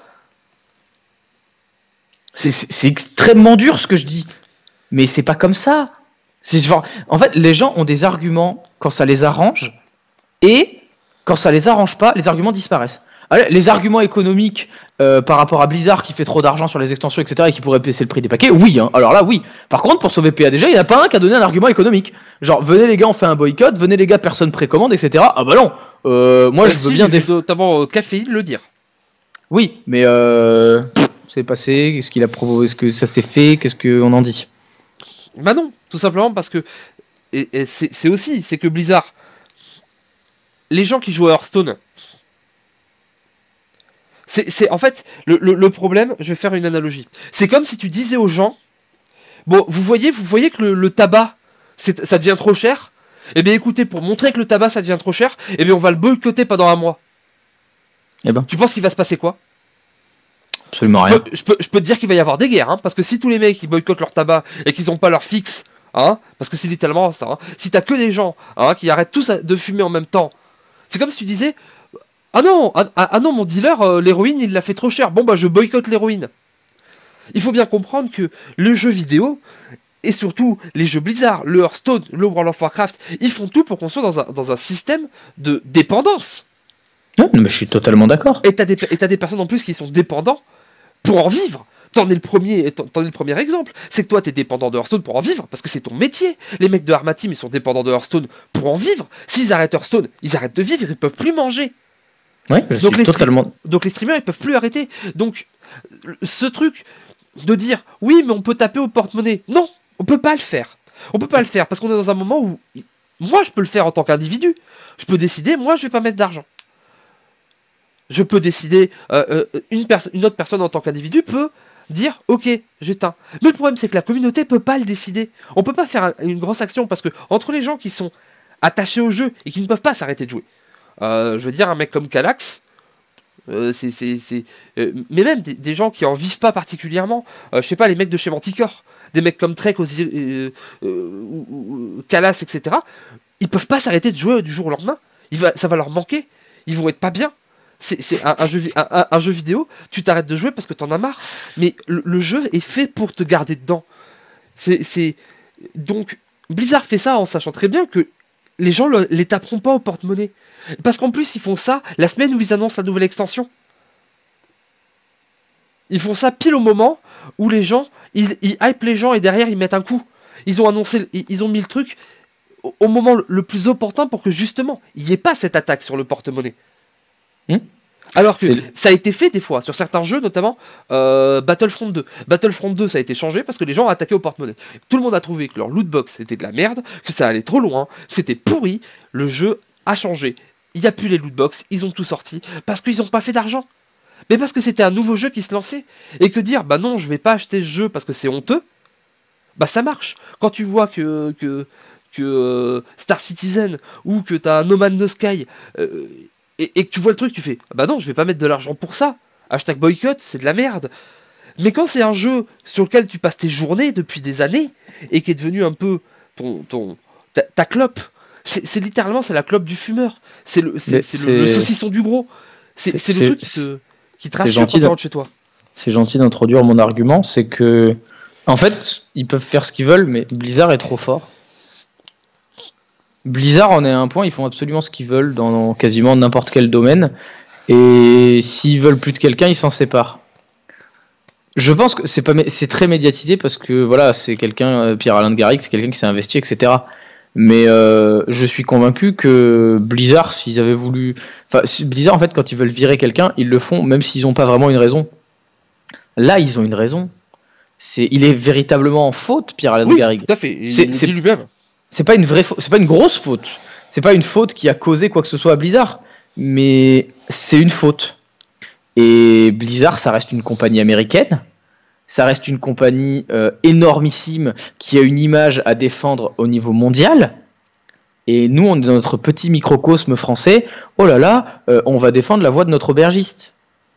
C'est, c'est, c'est extrêmement dur ce que je dis. Mais c'est pas comme ça. C'est genre, en fait, les gens ont des arguments quand ça les arrange, et quand ça les arrange pas, les arguments disparaissent. Alors, les arguments économiques euh, par rapport à Blizzard qui fait trop d'argent sur les extensions, et cetera, et qui pourrait baisser le prix des paquets, oui, hein. Alors là, oui. Par contre, pour sauver P A D G, il n'y en a pas un qui a donné un argument économique. Genre, venez les gars, on fait un boycott, venez les gars, personne précommande, et cetera. Ah bah non. Euh, moi, Bah je si, veux bien déf... notamment euh, Caféine le dire. Oui, mais euh, c'est passé. Qu'est-ce qu'il a provoqué? Est-ce que ça s'est fait? Qu'est-ce qu'on en dit? Bah non, tout simplement parce que et, et c'est aussi, c'est que Blizzard, les gens qui jouent à Hearthstone, c'est en fait le, le, le problème. Je vais faire une analogie. C'est comme si tu disais aux gens, bon, vous voyez, vous voyez que le, le tabac, ça devient trop cher. Eh bien, écoutez, pour montrer que le tabac ça devient trop cher, eh bien, on va le boycotter pendant un mois. Eh ben. Tu penses qu'il va se passer quoi? Absolument je rien. Peux, je, peux, je peux te dire qu'il va y avoir des guerres, hein, parce que si tous les mecs ils boycottent leur tabac et qu'ils n'ont pas leur fixe, hein, parce que c'est littéralement ça, hein, si t'as que des gens hein, qui arrêtent tous de fumer en même temps, c'est comme si tu disais, ah non, ah, ah non, mon dealer, euh, l'héroïne il l'a fait trop cher, bon bah je boycotte l'héroïne. Il faut bien comprendre que le jeu vidéo, et surtout les jeux Blizzard, le Hearthstone, le World of Warcraft, ils font tout pour qu'on soit dans un, dans un système de dépendance. Non, mais je suis totalement d'accord. Et t'as des, et t'as des personnes en plus qui sont dépendants pour en vivre. T'en es le premier, t'en, t'en es le premier exemple. C'est que toi, t'es dépendant de Hearthstone pour en vivre, parce que c'est ton métier. Les mecs de Arma Team, ils sont dépendants de Hearthstone pour en vivre. S'ils arrêtent Hearthstone, ils arrêtent de vivre, ils peuvent plus manger. Ouais, je Donc suis les, totalement. stream- donc les streamers, ils peuvent plus arrêter. Donc, ce truc de dire, oui, mais on peut taper au porte-monnaie. Non, on peut pas le faire. On peut pas le faire, parce qu'on est dans un moment où, moi, je peux le faire en tant qu'individu. Je peux décider, moi, je vais pas mettre d'argent. Je peux décider, euh, euh, une, perso- une autre personne en tant qu'individu peut dire ok, j'éteins. Mais le problème c'est que la communauté peut pas le décider. On peut pas faire un- une grosse action parce que entre les gens qui sont attachés au jeu et qui ne peuvent pas s'arrêter de jouer, euh, je veux dire un mec comme Calax, euh, c'est, c'est, c'est, euh, mais même des, des gens qui en vivent pas particulièrement, euh, je sais pas, les mecs de chez Manticore, des mecs comme Trek, Ozzy, euh, euh, ou, ou- Calas, et cetera. Ils peuvent pas s'arrêter de jouer du jour au lendemain. Il va, ça va leur manquer. Ils vont être pas bien. C'est, c'est un, un jeu, vi- un, un- un jeu vidéo, tu t'arrêtes de jouer parce que t'en as marre. Mais le, le jeu est fait pour te garder dedans. C'est, c'est... Donc, Blizzard fait ça en sachant très bien que les gens le- les taperont pas au porte-monnaie. Parce qu'en plus, ils font ça la semaine où ils annoncent la nouvelle extension. Ils font ça pile au moment où les gens, ils, ils hype les gens et derrière ils mettent un coup. Ils ont annoncé, ils, ils ont mis le truc au, au moment le plus opportun pour que justement, il n'y ait pas cette attaque sur le porte-monnaie. Hmm Alors que C'est- ça a été fait des fois, sur certains jeux, notamment euh, Battlefront deux. Battlefront deux, ça a été changé parce que les gens ont attaqué au porte-monnaie. Tout le monde a trouvé que leur lootbox était de la merde, que ça allait trop loin, c'était pourri. Le jeu a changé. Il n'y a plus les lootbox, ils ont tout sorti parce qu'ils n'ont pas fait d'argent. Mais parce que c'était un nouveau jeu qui se lançait. Et que dire, bah non, je vais pas acheter ce jeu parce que c'est honteux, bah ça marche. Quand tu vois que, que, que euh, Star Citizen ou que t'as No Man's No Sky euh, et, et que tu vois le truc, tu fais ah bah non, je vais pas mettre de l'argent pour ça. Hashtag boycott, c'est de la merde. Mais quand c'est un jeu sur lequel tu passes tes journées depuis des années et qui est devenu un peu ton, ton ta, ta clope, c'est, c'est littéralement c'est la clope du fumeur. C'est le, c'est, mais c'est le, le c'est saucisson du gros. C'est, c'est c'est le c'est- truc qui te, qui te c'est rassure gentil quand tu de- rentres chez toi. c'est gentil d'introduire mon argument, c'est que en fait, ils peuvent faire ce qu'ils veulent, mais Blizzard est trop fort. Blizzard en est à un point, ils font absolument ce qu'ils veulent dans quasiment n'importe quel domaine, et s'ils veulent plus de quelqu'un, ils s'en séparent. Je pense que c'est pas, mé- c'est très médiatisé parce que voilà, c'est quelqu'un, euh, Pierre-Alain de Garrigues, c'est quelqu'un qui s'est investi, et cetera. Mais euh, je suis convaincu que Blizzard, s'ils avaient voulu, enfin si- Blizzard en fait, quand ils veulent virer quelqu'un, ils le font, même s'ils n'ont pas vraiment une raison. Là, ils ont une raison. C'est, il est véritablement en faute, Pierre-Alain de Oui, Garrigues. tout à fait. Il C'est, le c'est, dit lui-même. c'est pas une vraie faute, c'est pas une grosse faute. C'est pas une faute qui a causé quoi que ce soit à Blizzard, mais c'est une faute. Et Blizzard, ça reste une compagnie américaine. Ça reste une compagnie euh, énormissime qui a une image à défendre au niveau mondial. Et nous, on est dans notre petit microcosme français. Oh là là, euh, on va défendre la voix de notre aubergiste.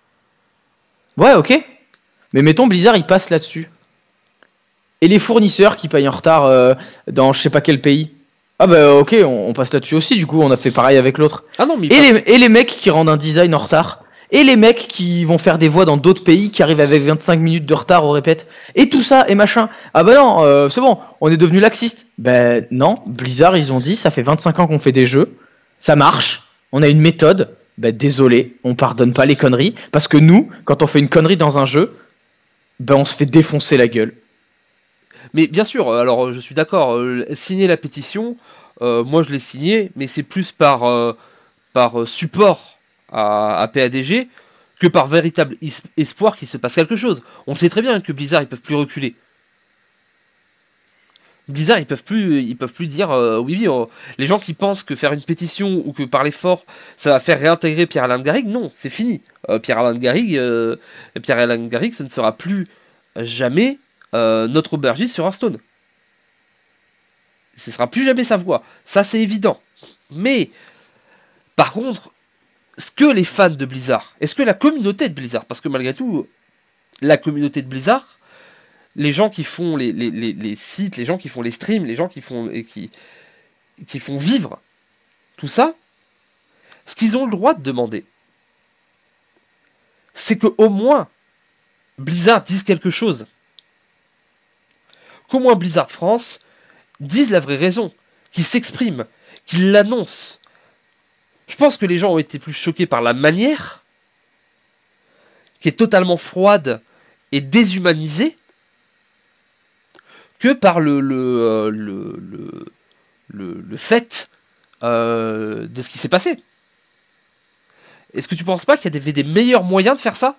Ouais, ok. Mais mettons Blizzard, il passe là-dessus. Et les fournisseurs qui payent en retard euh, dans je sais pas quel pays. Ah bah ok, on, on passe là-dessus aussi, du coup, on a fait pareil avec l'autre. Ah non, mais Et les, et les mecs qui rendent un design en retard. Et les mecs qui vont faire des voix dans d'autres pays qui arrivent avec vingt-cinq minutes de retard au répète. Et tout ça, et machin. Ah bah non, euh, c'est bon, on est devenu laxiste. Ben non, Blizzard, ils ont dit, ça fait vingt-cinq ans qu'on fait des jeux. Ça marche, on a une méthode. Ben désolé, on pardonne pas les conneries. Parce que nous, quand on fait une connerie dans un jeu, ben on se fait défoncer la gueule. Mais bien sûr, euh, alors euh, je suis d'accord, euh, signer la pétition, euh, moi je l'ai signée, mais c'est plus par, euh, par euh, support à, à P A D G que par véritable is- espoir qu'il se passe quelque chose. On sait très bien que Blizzard ils peuvent plus reculer. Blizzard ils peuvent plus, ils peuvent plus dire euh, oui oui, euh, les gens qui pensent que faire une pétition ou que parler fort ça va faire réintégrer Pierre-Alain Garrigue, non, c'est fini. Euh, Pierre-Alain Garrigue, euh, Pierre-Alain Garrigue, ce ne sera plus jamais euh, notre aubergiste sur Hearthstone. Ce sera plus jamais sa voix. Ça, c'est évident. Mais, par contre, ce que les fans de Blizzard, est-ce que la communauté de Blizzard, parce que malgré tout, la communauté de Blizzard, les gens qui font les, les, les, les sites, les gens qui font les streams, les gens qui font, et qui, qui font vivre tout ça, ce qu'ils ont le droit de demander, c'est qu'au moins Blizzard dise quelque chose. Qu'au moins Blizzard France disent la vraie raison, qu'ils s'expriment, qu'ils l'annoncent. Je pense que les gens ont été plus choqués par la manière, qui est totalement froide et déshumanisée, que par le, le, euh, le, le, le, le fait euh, de ce qui s'est passé. Est-ce que tu penses pas qu'il y avait des meilleurs moyens de faire ça?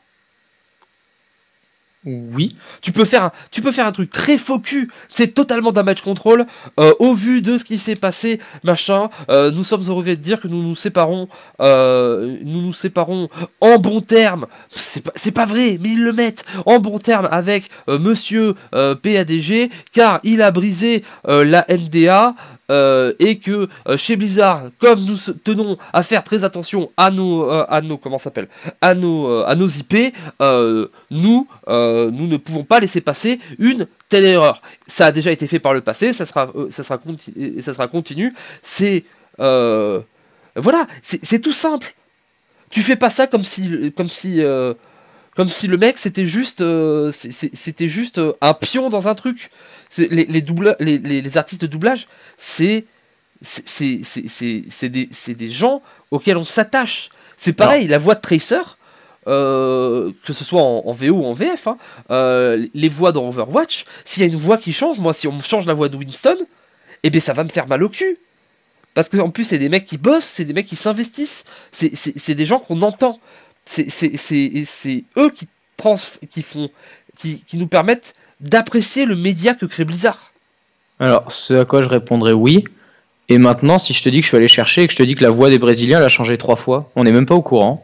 Oui. Tu peux faire un, tu peux faire un truc très faux cul, c'est totalement damage control, euh, au vu de ce qui s'est passé, machin, euh, nous sommes au regret de dire que nous nous séparons, euh, nous nous séparons en bons termes, c'est pas, c'est pas vrai, mais ils le mettent en bons termes avec euh, monsieur euh, P A D G, car il a brisé euh, la N D A, euh, et que euh, chez Blizzard, comme nous tenons à faire très attention à nos, euh, à nos, comment ça s'appelle, à nos, euh, à nos I P, euh, nous, euh, nous ne pouvons pas laisser passer une telle erreur. Ça a déjà été fait par le passé, ça sera, euh, ça sera, conti- ça sera continu. C'est, euh, voilà, c'est, c'est tout simple. Tu fais pas ça comme si, comme si, euh, comme si le mec c'était juste, euh, c'est- c'est- c'était juste euh, un pion dans un truc. C'est, les, les, doubla- les, les, les artistes de doublage, c'est, c'est, c'est, c'est, c'est, c'est des, c'est des gens auxquels on s'attache. C'est pareil, la voix de Tracer. Euh, que ce soit en, en V O ou en V F, hein, euh, les voix dans Overwatch, s'il y a une voix qui change, moi si on me change la voix de Winston, eh bien ça va me faire mal au cul. Parce qu'en plus c'est des mecs qui bossent, c'est des mecs qui s'investissent, c'est, c'est, c'est des gens qu'on entend. C'est, c'est, c'est, c'est eux qui, trans, qui, font, qui, qui nous permettent d'apprécier le média que crée Blizzard. Alors, ce à quoi je répondrais oui. Et maintenant, si je te dis que je suis allé chercher et que je te dis que la voix des Brésiliens elle a changé trois fois, on n'est même pas au courant.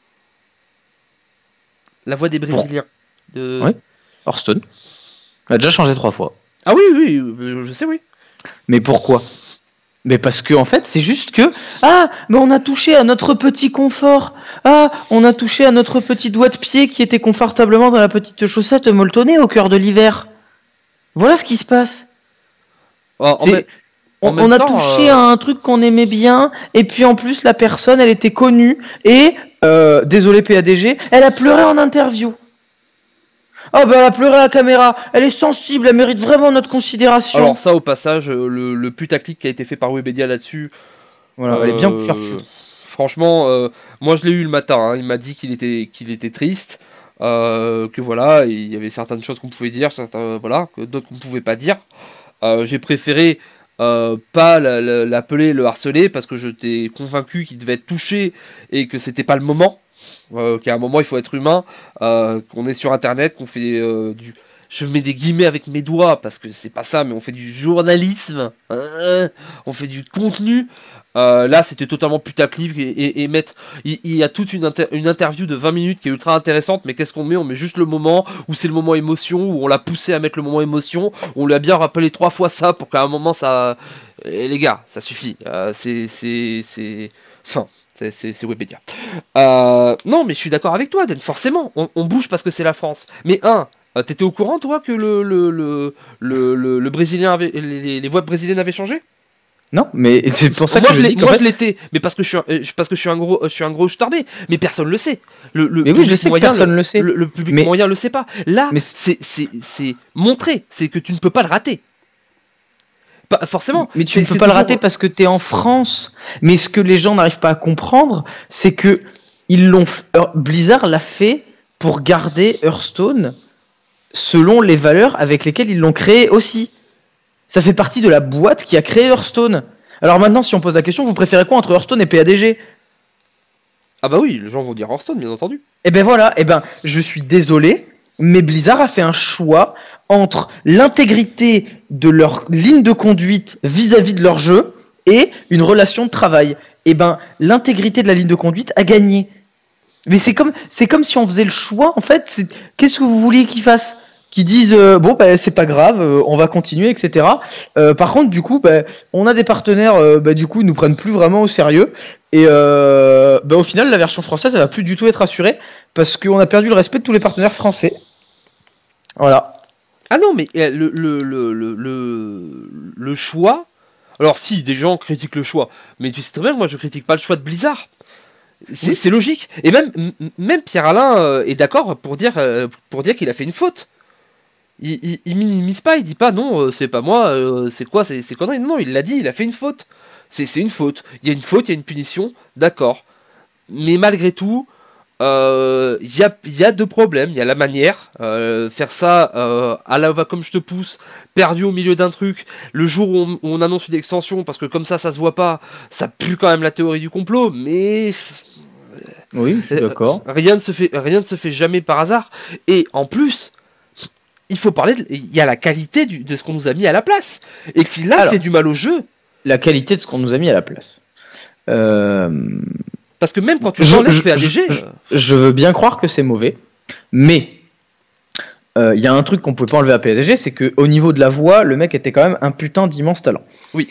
La voix des Brésiliens. De... Oui. Hearthstone a déjà changé trois fois. Ah oui, oui, oui, je sais, oui. Mais pourquoi? Mais parce que en fait, c'est juste que ah, mais on a touché à notre petit confort. Ah, on a touché à notre petit doigt de pied qui était confortablement dans la petite chaussette molletonnée au cœur de l'hiver. Voilà ce qui se passe. Oh, en même, en on, on a temps, touché euh... à un truc qu'on aimait bien, et puis en plus la personne, elle était connue et euh, désolé P A D G, elle a pleuré en interview. Oh bah elle a pleuré à la caméra, elle est sensible, elle mérite vraiment notre considération. Alors ça au passage, le, le putaclic qui a été fait par Webedia là-dessus, voilà, euh, elle est bien pour faire foutre. Franchement, euh, moi je l'ai eu le matin, hein, il m'a dit qu'il était, qu'il était triste, euh, que voilà, il y avait certaines choses qu'on pouvait dire, certains, voilà, que d'autres qu'on pouvait pas dire. Euh, j'ai préféré euh, pas l'appeler, le harceler, parce que j'étais convaincu qu'il devait être touché et que c'était pas le moment. Euh, qu'à un moment il faut être humain, euh, qu'on est sur internet, qu'on fait euh, du... Je mets des guillemets avec mes doigts parce que c'est pas ça, mais on fait du journalisme, hein, on fait du contenu. Euh, là c'était totalement putaclic et, et, et mettre... Il, il y a toute une, inter... une interview de vingt minutes qui est ultra intéressante, mais qu'est-ce qu'on met? On met juste le moment où c'est le moment émotion, où on l'a poussé à mettre le moment émotion, on lui a bien rappelé trois fois ça pour qu'à un moment ça... Et les gars, ça suffit. Euh, c'est... c'est... c'est... Enfin... C'est, c'est, c'est Webedia. Euh, non, mais je suis d'accord avec toi, Dan, forcément. On, on bouge parce que c'est la France. Mais un, euh, t'étais au courant, toi, que le, le, le, le, le, le Brésilien avait, les, les voix brésiliennes avaient changé? Non, mais c'est pour ça moi, que je, je l'ai, dis moi fait... je l'étais, mais parce que je suis un, parce que je suis un gros, je suis un gros starbé. Mais personne le sait. Le, le mais oui, je sais que personne le, le sait. Le, le public mais... moyen le sait pas. Là, mais... c'est, c'est, c'est montré. C'est que tu ne peux pas le rater. Pas forcément. Mais tu ne peux pas le rater parce que tu es en France. Mais ce que les gens n'arrivent pas à comprendre, c'est que ils l'ont f... Blizzard l'a fait pour garder Hearthstone selon les valeurs avec lesquelles ils l'ont créé aussi. Ça fait partie de la boîte qui a créé Hearthstone. Alors maintenant, si on pose la question, vous préférez quoi entre Hearthstone et P A D G? Ah bah oui, les gens vont dire Hearthstone, bien entendu. Et ben voilà, et ben je suis désolé, mais Blizzard a fait un choix entre l'intégrité de leur ligne de conduite vis-à-vis de leur jeu et une relation de travail. Et ben, l'intégrité de la ligne de conduite a gagné. Mais c'est comme, c'est comme si on faisait le choix, en fait, c'est, qu'est-ce que vous vouliez qu'ils fassent? Qu'ils disent, euh, bon, bah, c'est pas grave, euh, on va continuer, et cetera. Euh, par contre, du coup, bah, on a des partenaires, euh, bah, du coup, ils nous prennent plus vraiment au sérieux. Et euh, bah, au final, la version française, elle va plus du tout être assurée parce qu'on a perdu le respect de tous les partenaires français. Voilà. Ah non, mais le, le, le, le, le choix... Alors si, des gens critiquent le choix, mais tu sais très bien que moi je critique pas le choix de Blizzard. C'est, oui. c'est logique. Et même, même Pierre-Alain euh, est d'accord pour dire, euh, pour dire qu'il a fait une faute. Il, il, il minimise pas, il dit pas non, euh, c'est pas moi, euh, c'est quoi, c'est, c'est connerie. Non, il l'a dit, il a fait une faute. c'est, c'est une faute. Il y a une faute, il y a une punition, d'accord. Mais malgré tout, il euh, y, a, y a deux problèmes. Il y a la manière, euh, faire ça euh, à la va comme je te pousse, perdu au milieu d'un truc, le jour où on, où on annonce une extension, parce que comme ça, ça se voit pas, ça pue quand même la théorie du complot, mais... Oui, je suis d'accord. Euh, rien ne se fait, rien ne se fait jamais par hasard. Et en plus, il faut parler, de, il y a la qualité du, de ce qu'on nous a mis à la place, et qui là Alors, fait du mal au jeu. La qualité de ce qu'on nous a mis à la place. Euh... Parce que même quand tu je, enlèves je, P A D G... je, je veux bien croire que c'est mauvais, mais il euh, y a un truc qu'on pouvait pas enlever à P A D G, c'est qu'au niveau de la voix, le mec était quand même un putain d'immense talent. Oui.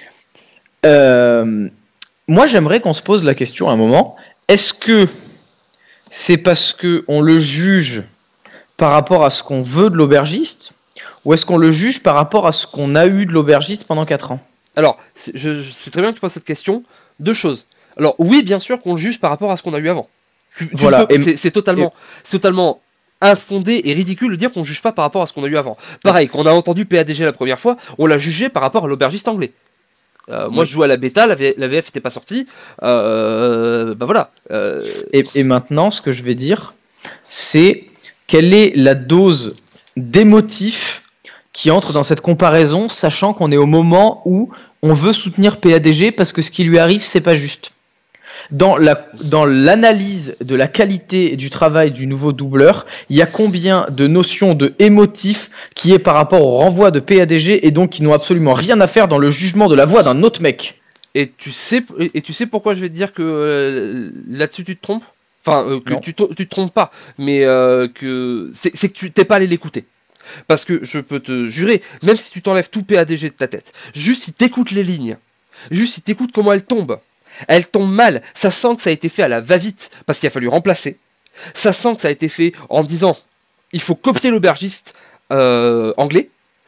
Euh, moi, j'aimerais qu'on se pose la question à un moment, est-ce que c'est parce qu'on le juge par rapport à ce qu'on veut de l'aubergiste, ou est-ce qu'on le juge par rapport à ce qu'on a eu de l'aubergiste pendant quatre ans? Alors, c'est, je, je, c'est très bien que tu poses cette question. Deux choses. Alors, oui, bien sûr qu'on le juge par rapport à ce qu'on a eu avant. Tu, tu voilà. peux, Et, c'est, c'est, totalement, et... c'est totalement infondé et ridicule de dire qu'on juge pas par rapport à ce qu'on a eu avant. Pareil, quand on a entendu P A D G la première fois, on l'a jugé par rapport à l'aubergiste anglais. Euh, moi, oui. Je jouais à la bêta, la, v- la V F n'était pas sortie. Euh, bah voilà. Euh... Et, et maintenant, ce que je vais dire, c'est quelle est la dose d'émotif qui entre dans cette comparaison, sachant qu'on est au moment où on veut soutenir P A D G parce que ce qui lui arrive, c'est pas juste. Dans, la, dans l'analyse de la qualité du travail du nouveau doubleur, il y a combien de notions de émotif qui est par rapport au renvoi de P A D G et donc qui n'ont absolument rien à faire dans le jugement de la voix d'un autre mec. Et tu sais, et tu sais pourquoi je vais te dire que euh, là-dessus tu te trompes? Enfin, euh, que tu, tu te trompes pas, mais euh, que c'est, c'est que tu t'es pas allé l'écouter. Parce que je peux te jurer, même si tu t'enlèves tout P A D G de ta tête, juste si t'écoutes les lignes, juste si t'écoutes comment elles tombent, elles tombent mal, ça sent que ça a été fait à la va-vite, parce qu'il a fallu remplacer, ça sent que ça a été fait en disant, il faut copier l'aubergiste euh, anglais,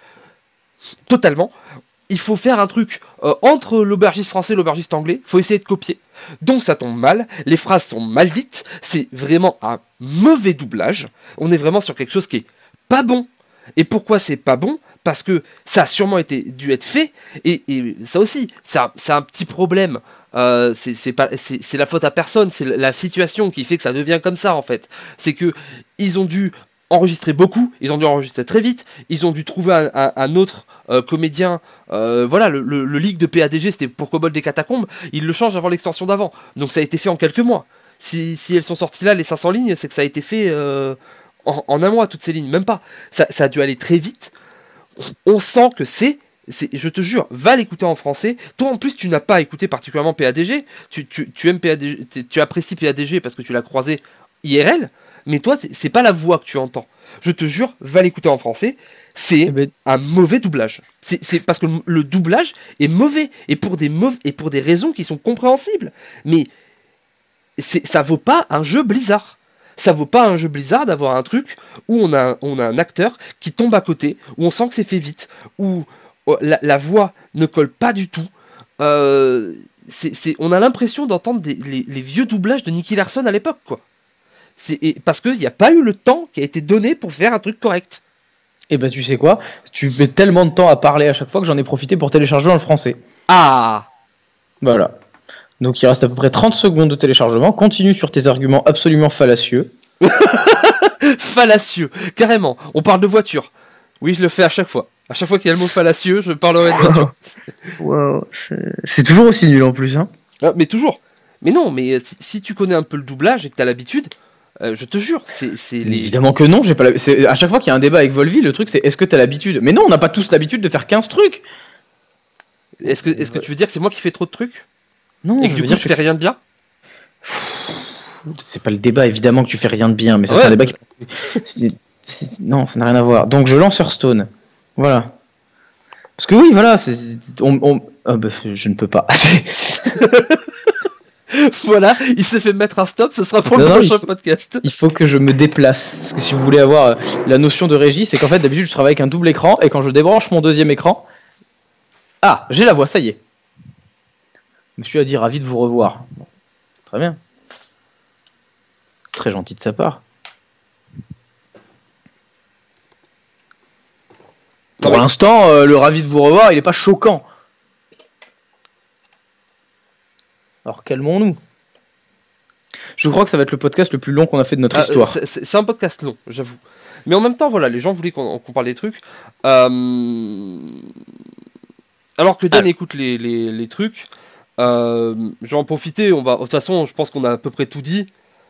totalement, il faut faire un truc euh, entre l'aubergiste français et l'aubergiste anglais, il faut essayer de copier, donc ça tombe mal, les phrases sont mal dites, c'est vraiment un mauvais doublage, on est vraiment sur quelque chose qui est pas bon. Et pourquoi c'est pas bon? Parce que ça a sûrement été, dû être fait, et, et ça aussi, c'est un, c'est un petit problème. Euh, c'est, c'est, pas, c'est, c'est la faute à personne, c'est la situation qui fait que ça devient comme ça en fait. C'est que ils ont dû enregistrer beaucoup, ils ont dû enregistrer très vite, ils ont dû trouver un, un, un autre euh, comédien. Euh, voilà, le, le, le leak de P A D G c'était pour Kobold des Catacombes, ils le changent avant l'extension d'avant, donc ça a été fait en quelques mois. Si, si elles sont sorties là, les cinq cents lignes, c'est que ça a été fait. Euh, En, en un mois, toutes ces lignes, même pas. Ça, ça a dû aller très vite. On sent que c'est, c'est, je te jure, va l'écouter en français. Toi, en plus, tu n'as pas écouté particulièrement P A D G. Tu, tu, tu aimes P A D G, tu apprécies P A D G parce que tu l'as croisé I R L. Mais toi, c'est, c'est pas la voix que tu entends. Je te jure, va l'écouter en français. C'est eh ben... un mauvais doublage. C'est, c'est parce que le doublage est mauvais et pour des mauvais, et pour des raisons qui sont compréhensibles. Mais c'est, ça vaut pas un jeu Blizzard. Ça vaut pas un jeu Blizzard d'avoir un truc où on a, on a un acteur qui tombe à côté, où on sent que c'est fait vite, où la, la voix ne colle pas du tout. Euh, c'est, c'est, on a l'impression d'entendre des, les, les vieux doublages de Nicky Larson à l'époque, quoi. C'est, et, parce qu'il n'y a pas eu le temps qui a été donné pour faire un truc correct. Et bah tu sais quoi, tu mets tellement de temps à parler à chaque fois que j'en ai profité pour télécharger dans le français. Ah! Voilà. Donc il reste à peu près trente secondes de téléchargement. Continue sur tes arguments absolument fallacieux. Fallacieux, carrément. On parle de voiture. Oui, je le fais à chaque fois. À chaque fois qu'il y a le mot fallacieux, je parlerai de voiture. Wow, c'est toujours aussi nul en plus. Hein. Ah, mais toujours. Mais non, mais si, si tu connais un peu le doublage et que tu as l'habitude, euh, je te jure, c'est... c'est les... Évidemment que non. J'ai pas la... c'est... À chaque fois qu'il y a un débat avec Volvi, le truc c'est est-ce que tu as l'habitude? Mais non, on n'a pas tous l'habitude de faire quinze trucs. Est-ce que, est-ce que tu veux dire que c'est moi qui fais trop de trucs? Non, et que je du veux coup dire je fais rien de bien. C'est pas le débat, évidemment que tu fais rien de bien, mais ça ouais. c'est un débat qui... c'est... C'est... Non, ça n'a rien à voir. Donc je lance Hearthstone. Voilà. Parce que oui, voilà, c'est... On, on... Oh, bah, je ne peux pas. Voilà, il s'est fait mettre un stop, ce sera pour non, le non, prochain il faut... podcast. Il faut que je me déplace. Parce que si vous voulez avoir la notion de régie, c'est qu'en fait d'habitude je travaille avec un double écran, et quand je débranche mon deuxième écran... Ah, j'ai la voix, ça y est. Monsieur a dit ravi de vous revoir. Bon, très bien. C'est très gentil de sa part. Pour oui. l'instant, euh, le ravi de vous revoir, il est pas choquant. Alors calmons-nous. Je crois que ça va être le podcast le plus long qu'on a fait de notre Ah, histoire. c'est, c'est- c'est un podcast long, j'avoue. Mais en même temps, voilà, les gens voulaient qu'on, qu'on parle des trucs. Euh, Alors que Dan Alors. écoute les, les, les trucs, euh, je vais en profiter. On va, de toute façon, je pense qu'on a à peu près tout dit.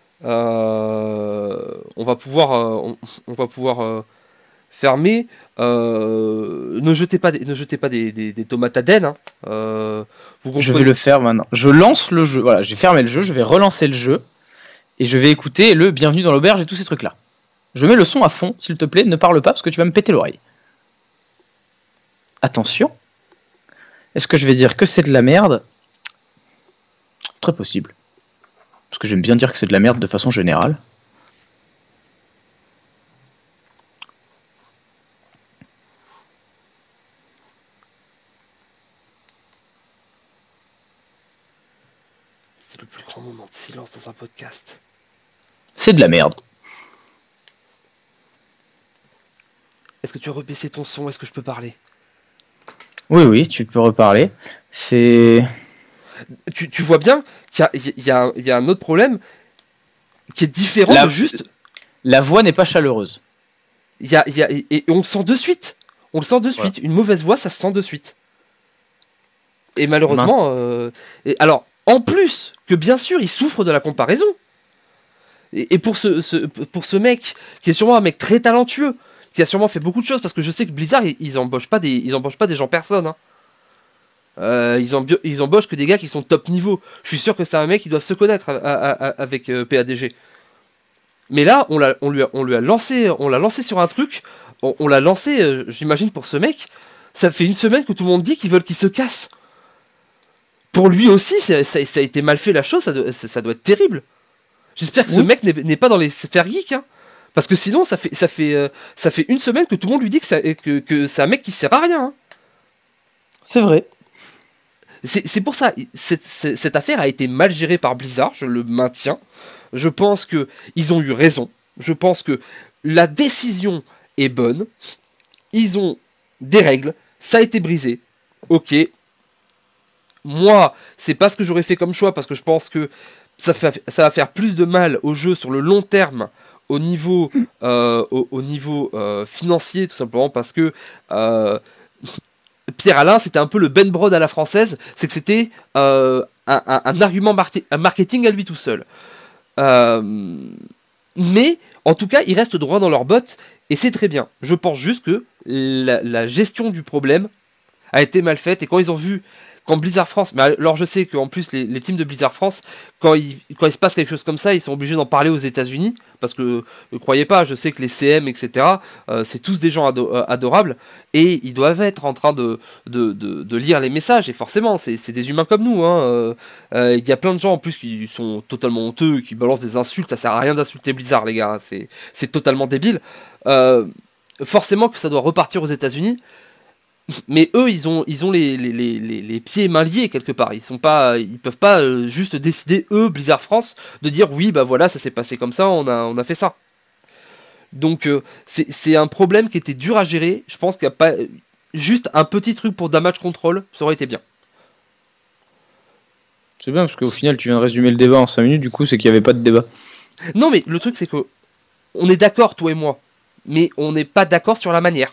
Euh, on va pouvoir, euh, on, on va pouvoir euh, fermer. Euh, ne jetez pas, des, ne jetez pas des, des, des tomates à Dan. Hein. Euh, vous Je comprenez- vais le faire maintenant. Je lance le jeu. Voilà, j'ai fermé le jeu, je vais relancer le jeu. Et je vais écouter le Bienvenue dans l'auberge et tous ces trucs-là. Je mets le son à fond, s'il te plaît, ne parle pas parce que tu vas me péter l'oreille. Attention. Est-ce que je vais dire que c'est de la merde? Très possible. Parce que j'aime bien dire que c'est de la merde de façon générale. C'est le plus grand moment de silence dans un podcast. C'est de la merde. Est-ce que tu as rebaissé ton son? Est-ce que je peux parler? Oui, oui, tu peux reparler. C'est... tu, tu vois bien qu'il y a, il y, a, il y a un autre problème qui est différent La- de juste. La voix n'est pas chaleureuse. Il y a, il y a, et, et on le sent de suite. On le sent de suite. Une mauvaise voix, ça se sent de suite. Et malheureusement. Euh, et alors, en plus que bien sûr, il souffre de la comparaison. Et, et pour, ce, ce, pour ce mec, qui est sûrement un mec très talentueux, qui a sûrement fait beaucoup de choses, parce que je sais que Blizzard, ils, ils embauchent pas des, ils embauchent pas des gens personne. Hein. Euh, ils, embio- ils embauchent que des gars qui sont top niveau. Je suis sûr que c'est un mec qui doit se connaître à- à- à- avec euh, P A D G. Mais là, on, l'a, on, lui a, on lui a lancé, on l'a lancé sur un truc. On, on l'a lancé, euh, j'imagine pour ce mec. Ça fait une semaine que tout le monde dit qu'ils veulent qu'il se casse. Pour lui aussi, ça, ça- ça a été mal fait la chose. Ça doit, ça- ça doit être terrible. J'espère que ce Oui. mec n'est, n'est pas dans les sphères geeks, hein. Parce que sinon, ça fait, ça fait, euh, ça fait une semaine que tout le monde lui dit que, ça, que, que c'est un mec qui sert à rien. Hein. C'est vrai. C'est, c'est pour ça, cette, cette, cette affaire a été mal gérée par Blizzard, je le maintiens. Je pense que ils ont eu raison. Je pense que la décision est bonne. Ils ont des règles, ça a été brisé. Ok. Moi, c'est pas ce que j'aurais fait comme choix parce que je pense que ça, fait, ça va faire plus de mal au jeu sur le long terme au niveau, euh, au, au niveau euh, financier, tout simplement parce que euh, Pierre Alain, c'était un peu le Ben Brode à la française, c'est que c'était euh, un, un, un argument marti- un marketing à lui tout seul. Euh, mais, en tout cas, ils restent droits dans leurs bottes, et c'est très bien. Je pense juste que la, la gestion du problème a été mal faite, et quand ils ont vu, quand Blizzard France, mais alors je sais qu'en plus les, les teams de Blizzard France, quand il, quand il se passe quelque chose comme ça, ils sont obligés d'en parler aux États-Unis, parce que ne croyez pas, je sais que les C M, et cetera, euh, c'est tous des gens ado- euh, adorables, et ils doivent être en train de, de, de, de lire les messages, et forcément, c'est, c'est des humains comme nous. Hein, euh, euh, il y a plein de gens en plus qui sont totalement honteux, qui balancent des insultes, ça sert à rien d'insulter Blizzard, les gars, c'est, c'est totalement débile. Euh, forcément que ça doit repartir aux États-Unis. Mais eux, ils ont, ils ont les, les, les, les pieds et mains liés quelque part. Ils sont pas, ils peuvent pas euh, juste décider eux, Blizzard France, de dire oui, bah voilà, ça s'est passé comme ça, on a, on a fait ça. Donc euh, c'est, c'est un problème qui était dur à gérer. Je pense qu'il n'y a pas juste un petit truc pour damage control, ça aurait été bien. C'est bien parce qu'au final, tu viens de résumer le débat en cinq minutes. Du coup, c'est qu'il n'y avait pas de débat. Non, mais le truc c'est que on est d'accord, toi et moi, mais on n'est pas d'accord sur la manière.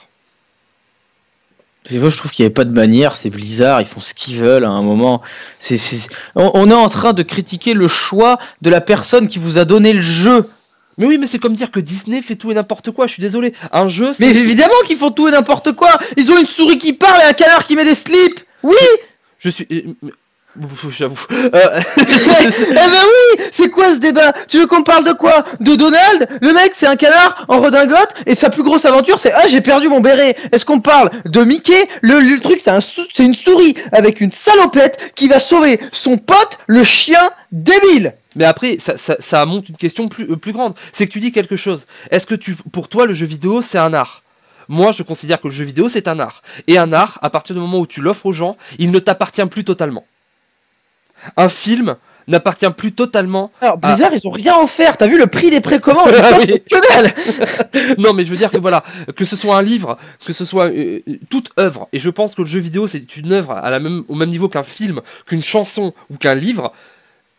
Et moi, je trouve qu'il n'y avait pas de manière, c'est Blizzard, ils font ce qu'ils veulent à un moment. C'est, c'est... On, on est en train de critiquer le choix de la personne qui vous a donné le jeu. Mais oui, mais c'est comme dire que Disney fait tout et n'importe quoi, je suis désolé. Un jeu, c'est... Mais évidemment qu'ils font tout et n'importe quoi. Ils ont une souris qui parle et un canard qui met des slips. Oui. Je suis... J'avoue. Euh... Eh ben oui. C'est quoi ce débat? Tu veux qu'on parle de quoi? De Donald? Le mec c'est un canard en redingote et sa plus grosse aventure c'est ah j'ai perdu mon béret. Est-ce qu'on parle de Mickey? Le, le truc c'est un sou- c'est une souris avec une salopette qui va sauver son pote le chien débile. Mais après, ça, ça, ça monte une question plus, euh, plus grande. C'est que tu dis quelque chose. Est-ce que tu, pour toi, le jeu vidéo, c'est un art? Moi, je considère que le jeu vidéo, c'est un art. Et un art, à partir du moment où tu l'offres aux gens, il ne t'appartient plus totalement. Un film n'appartient plus totalement. Alors Blizzard à... ils ont rien offert. T'as vu le prix des précommandes? Ah oui. Que dalle. Non, mais je veux dire que voilà, que ce soit un livre, que ce soit euh, toute œuvre, et je pense que le jeu vidéo, c'est une œuvre à la même, au même niveau qu'un film, qu'une chanson ou qu'un livre.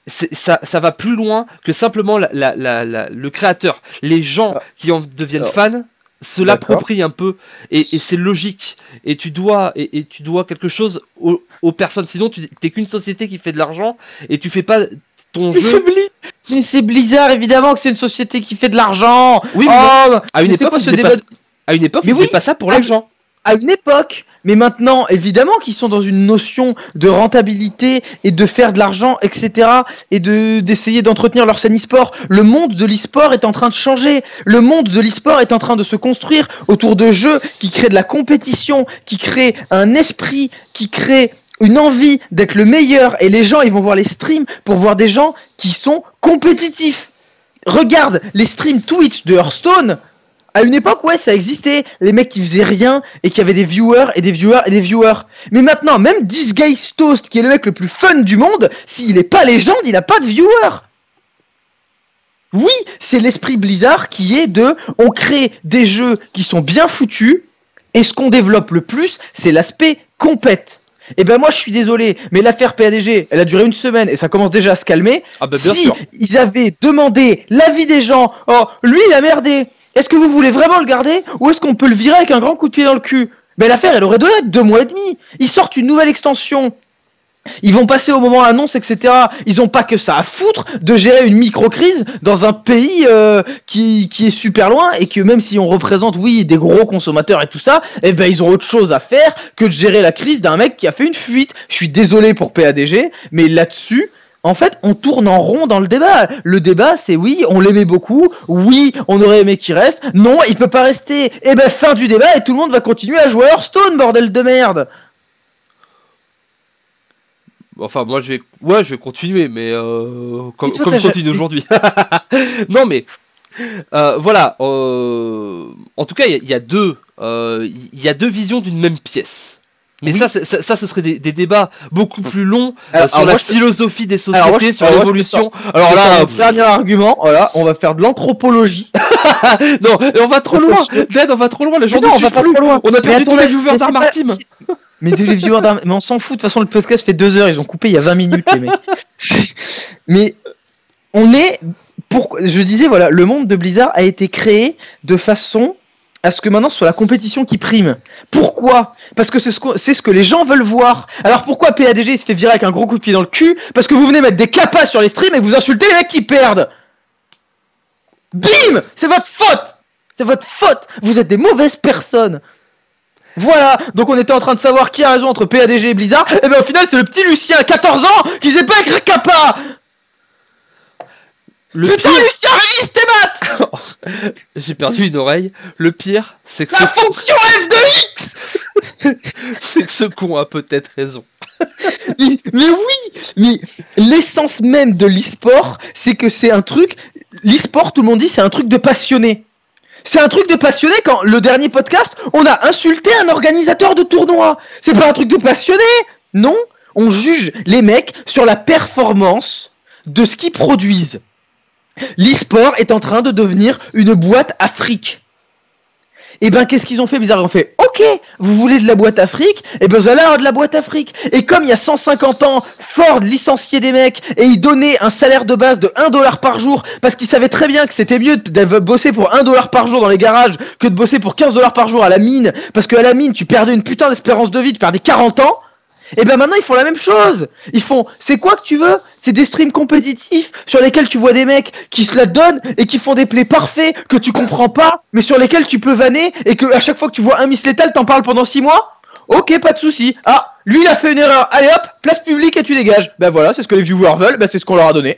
c'est, ça, ça va plus loin que simplement la, la, la, la, le créateur. Les gens qui en deviennent Alors, fans se l'approprient un peu et, et c'est logique. Et tu dois, et, et tu dois quelque chose aux, aux personnes. Sinon, tu n'es qu'une société qui fait de l'argent et tu fais pas ton mais jeu. C'est Blizz... Mais c'est Blizzard, évidemment que c'est une société qui fait de l'argent. Oui, mais oh, à une époque, ce débat... pas... à une époque, mais oui, pas ça pour à... l'argent. À une époque. Mais maintenant, évidemment qu'ils sont dans une notion de rentabilité et de faire de l'argent, et cetera. Et de d'essayer d'entretenir leur scène e-sport. Le monde de l'e-sport est en train de changer. Le monde de l'e-sport est en train de se construire autour de jeux qui créent de la compétition, qui créent un esprit, qui créent une envie d'être le meilleur. Et les gens, ils vont voir les streams pour voir des gens qui sont compétitifs. Regarde les streams Twitch de Hearthstone. À une époque, ouais, ça existait, les mecs qui faisaient rien et qui avaient des viewers et des viewers et des viewers. Mais maintenant, même Disguise Toast, qui est le mec le plus fun du monde, s'il est pas légende, il a pas de viewers. Oui, c'est l'esprit Blizzard qui est de, on crée des jeux qui sont bien foutus et ce qu'on développe le plus, c'est l'aspect compète. Et ben moi je suis désolé, mais l'affaire P A D G, elle a duré une semaine et ça commence déjà à se calmer. Ah bah bien si sûr. Ils avaient demandé l'avis des gens, oh lui il a merdé. Est-ce que vous voulez vraiment le garder ou est-ce qu'on peut le virer avec un grand coup de pied dans le cul? Mais l'affaire, elle aurait dû être deux mois et demi. Ils sortent une nouvelle extension. Ils vont passer au moment annonce, et cetera. Ils ont pas que ça à foutre de gérer une micro-crise dans un pays euh, qui, qui est super loin et que même si on représente, oui, des gros consommateurs et tout ça, eh ben ils ont autre chose à faire que de gérer la crise d'un mec qui a fait une fuite. Je suis désolé pour P A D G, mais là-dessus... En fait, on tourne en rond dans le débat. Le débat, c'est oui, on l'aimait beaucoup. Oui, on aurait aimé qu'il reste. Non, il peut pas rester. Et ben, fin du débat et tout le monde va continuer à jouer à Hearthstone, bordel de merde. Enfin, moi, je vais, ouais, je vais continuer, mais euh, comme, toi, comme je continue aujourd'hui. Non, mais euh, voilà. Euh, en tout cas, il y, y a deux, il euh, y a deux visions d'une même pièce. Mais oui. ça, ça, ça, ce serait des, des débats beaucoup plus longs alors, euh, sur alors la philosophie des sociétés, alors, sur alors, l'évolution. Alors, alors là, dernier argument, voilà, on va faire de l'anthropologie. Non, on va trop loin. Dead, on va trop loin. Les gens non, on va pas trop loin. On a perdu tous les viewers d'Armar Team. Mais tous les viewers d'Armar, mais on s'en fout. De toute façon, le podcast fait deux heures. Ils ont coupé il y a vingt minutes, les mecs. Mais on est, pour, je disais, voilà, le monde de Blizzard a été créé de façon à ce que maintenant ce soit la compétition qui prime. Pourquoi ? Parce que c'est ce, que c'est ce que les gens veulent voir. Alors pourquoi P A D G il se fait virer avec un gros coup de pied dans le cul ? Parce que vous venez mettre des capas sur les streams et que vous insultez les mecs qui perdent. Bim ! C'est votre faute ! C'est votre faute ! Vous êtes des mauvaises personnes. Voilà, donc on était en train de savoir qui a raison entre P A D G et Blizzard. Et ben au final c'est le petit Lucien à quatorze ans qui sait pas écrire kappa. Le Putain, pire... Lucien, révise tes maths. J'ai perdu une oreille. Le pire, c'est que la ce... fonction f de x. C'est que ce con a peut-être raison. mais, mais oui, mais l'essence même de l'e-sport, c'est que c'est un truc. L'e-sport, tout le monde dit, c'est un truc de passionné. C'est un truc de passionné quand le dernier podcast, on a insulté un organisateur de tournoi. C'est pas un truc de passionné, non. On juge les mecs sur la performance de ce qu'ils produisent. L'e-sport est en train de devenir une boîte à fric. Et ben qu'est-ce qu'ils ont fait bizarre ? Ils ont fait ok, vous voulez de la boîte à fric ? Et ben vous allez avoir de la boîte à fric. Et comme il y a cent cinquante ans, Ford licenciait des mecs et il donnait un salaire de base de un dollar par jour parce qu'il savait très bien que c'était mieux de bosser pour un dollar par jour dans les garages que de bosser pour quinze dollars par jour à la mine, parce qu'à la mine tu perdais une putain d'espérance de vie, tu perdais quarante ans. Et ben maintenant ils font la même chose. Ils font, c'est quoi que tu veux ? C'est des streams compétitifs sur lesquels tu vois des mecs qui se la donnent et qui font des plays parfaits que tu comprends pas, mais sur lesquels tu peux vanner et que à chaque fois que tu vois un miss létal, t'en parles pendant six mois. Ok, pas de souci. Ah, lui il a fait une erreur. Allez hop, place publique et tu dégages. Ben voilà, c'est ce que les viewers veulent. Ben c'est ce qu'on leur a donné.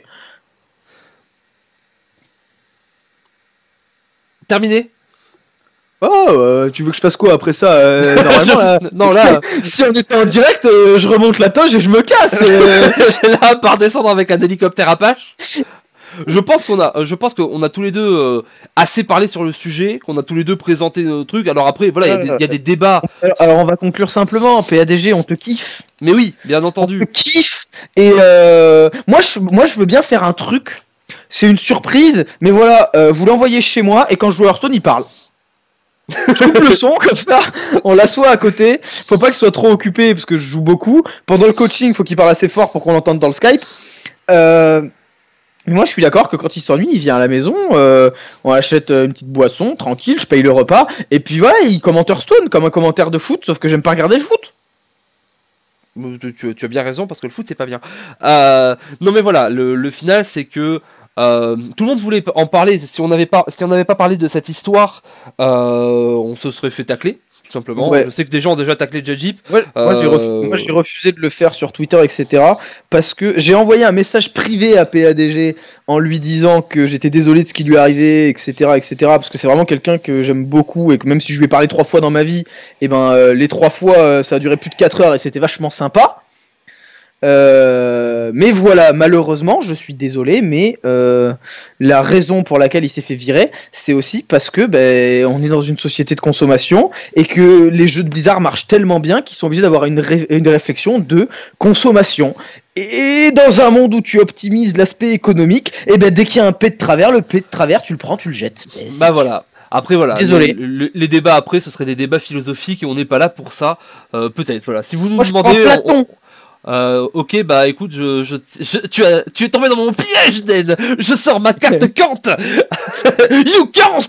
Terminé. Oh, euh, tu veux que je fasse quoi après ça euh, normalement, là, non, là, si on était en direct, euh, je remonte la toge et je me casse. Euh... là, par descendre avec un hélicoptère Apache. Je pense qu'on a, je pense qu'on a tous les deux euh, assez parlé sur le sujet, qu'on a tous les deux présenté nos trucs. Alors après, voilà, il euh, y, y a des débats. Alors, alors on va conclure simplement. P A D G, on te kiffe. Mais oui, bien entendu. On te kiffe. Et euh, moi, je, moi, je veux bien faire un truc. C'est une surprise, mais voilà, euh, vous l'envoyez chez moi et quand je joue à Hearthstone, il parle. Je coupe le son comme ça, on l'assoit à côté. Faut pas qu'il soit trop occupé parce que je joue beaucoup. Pendant le coaching, faut qu'il parle assez fort pour qu'on l'entende dans le Skype. Euh, moi, je suis d'accord que quand il s'ennuie, il vient à la maison, euh, on achète une petite boisson, tranquille, je paye le repas, et puis voilà, il commente Hearthstone comme un commentaire de foot, sauf que j'aime pas regarder le foot. Tu, tu as bien raison parce que le foot c'est pas bien. Euh, non mais voilà, le, le final c'est que euh, tout le monde voulait en parler. Si on n'avait pas, si on n'avait pas parlé de cette histoire, euh, on se serait fait tacler. Tout simplement. Ouais. Je sais que des gens ont déjà taclé Jajip. Ouais, euh... Moi, j'ai refusé, moi j'ai refusé de le faire sur Twitter, et cetera. Parce que j'ai envoyé un message privé à P A D G en lui disant que j'étais désolé de ce qui lui arrivait, et cetera, et cetera. Parce que c'est vraiment quelqu'un que j'aime beaucoup et que même si je lui ai parlé trois fois dans ma vie, et ben euh, les trois fois euh, ça a duré plus de quatre heures et c'était vachement sympa. Euh, mais voilà, malheureusement, je suis désolé, mais euh, la raison pour laquelle il s'est fait virer, c'est aussi parce que ben, on est dans une société de consommation et que les jeux de Blizzard marchent tellement bien qu'ils sont obligés d'avoir une, ré- une réflexion de consommation. Et dans un monde où tu optimises l'aspect économique, et ben dès qu'il y a un P de travers, le P de travers, tu le prends, tu le jettes. Bah voilà. Après voilà, désolé. Les, les, les débats après, ce seraient des débats philosophiques et on n'est pas là pour ça. Euh, peut-être. Voilà. Si vous nous Moi, demandez. Je prends Platon. On... Euh, ok, bah écoute, je, je, je, tu, as, tu es tombé dans mon piège, Den. Je sors ma carte Kant. You Kant.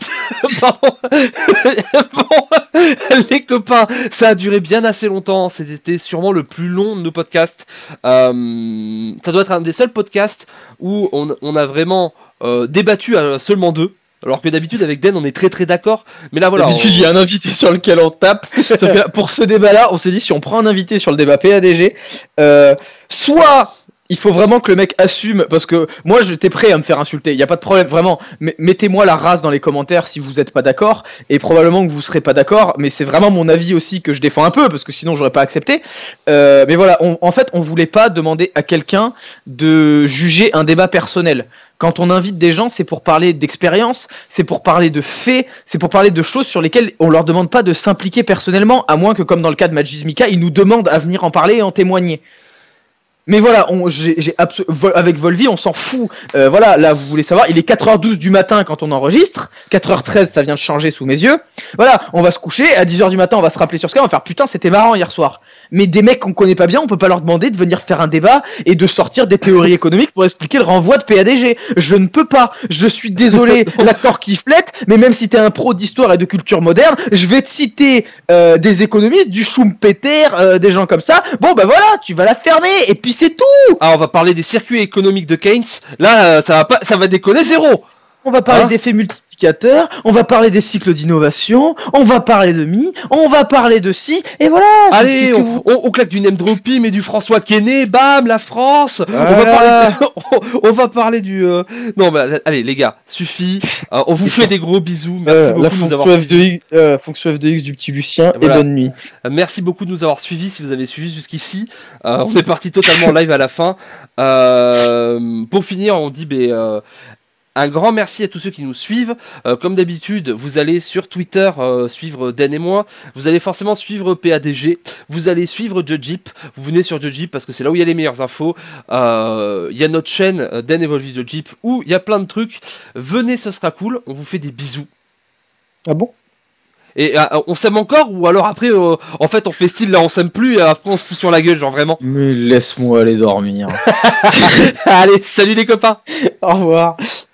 Bon, les copains, ça a duré bien assez longtemps. C'était sûrement le plus long de nos podcasts. Euh, ça doit être un des seuls podcasts où on, on a vraiment euh, débattu à seulement deux. Alors que d'habitude avec Den on est très très d'accord, mais là voilà. D'habitude il on... y a un invité sur lequel on tape. Sauf que pour ce débat-là, on s'est dit si on prend un invité sur le débat P A D G, euh, soit il faut vraiment que le mec assume, parce que moi j'étais prêt à me faire insulter, il n'y a pas de problème, vraiment, mais mettez-moi la race dans les commentaires si vous n'êtes pas d'accord, et probablement que vous serez pas d'accord, mais c'est vraiment mon avis aussi que je défends un peu, parce que sinon j'aurais pas accepté. Euh, mais voilà, on, en fait on voulait pas demander à quelqu'un de juger un débat personnel. Quand on invite des gens, c'est pour parler d'expérience, c'est pour parler de faits, c'est pour parler de choses sur lesquelles on leur demande pas de s'impliquer personnellement, à moins que comme dans le cas de Magizmika, ils nous demandent à venir en parler et en témoigner. Mais voilà, on, j'ai, j'ai abso- avec Volvi, on s'en fout. Euh, voilà, là, vous voulez savoir, il est quatre heures douze du matin quand on enregistre. quatre heures treize, ça vient de changer sous mes yeux. Voilà, on va se coucher. À dix heures du matin, on va se rappeler sur Skype. On va faire putain, c'était marrant hier soir. Mais des mecs qu'on connaît pas bien, on peut pas leur demander de venir faire un débat et de sortir des théories économiques pour expliquer le renvoi de P A D G. Je ne peux pas. Je suis désolé, l'acteur qui flette. Mais même si t'es un pro d'histoire et de culture moderne, je vais te citer euh, des économistes, du Schumpeter, euh, des gens comme ça. Bon, bah voilà, tu vas la fermer. Et puis c'est tout. Ah, on va parler des circuits économiques de Keynes. Là, euh, ça va pas, ça va déconner zéro. On va parler hein d'effets multiplicateurs, on va parler des cycles d'innovation, on va parler de mi, on va parler de si, et voilà. Allez, on, vous... on, on claque du name dropping et du François Quesnay, bam, la France. Voilà. On va parler, de... on, on va parler du. Euh... Non, mais allez, les gars, suffit. Euh, on vous fait des gros bisous. Merci euh, beaucoup la fonction, de nous avoir... F deux X, euh, fonction F deux X du petit Lucien voilà. Et bonne nuit. Euh, merci beaucoup de nous avoir suivis. Si vous avez suivi jusqu'ici, euh, on est parti totalement live à la fin. Euh, pour finir, on dit, ben. Euh, Un grand merci à tous ceux qui nous suivent. Euh, comme d'habitude, vous allez sur Twitter euh, suivre Den et moi. Vous allez forcément suivre P A D G. Vous allez suivre Judgip. Vous venez sur Judgip parce que c'est là où il y a les meilleures infos. Il euh, y a notre chaîne euh, Den Evolve Judgip où il y a plein de trucs. Venez, ce sera cool. On vous fait des bisous. Ah bon ? Et euh, on s'aime encore ou alors après, euh, en fait, on fait style là, on s'aime plus et après on se fout sur la gueule, genre vraiment. Mais laisse-moi aller dormir. Allez, salut les copains. Au revoir.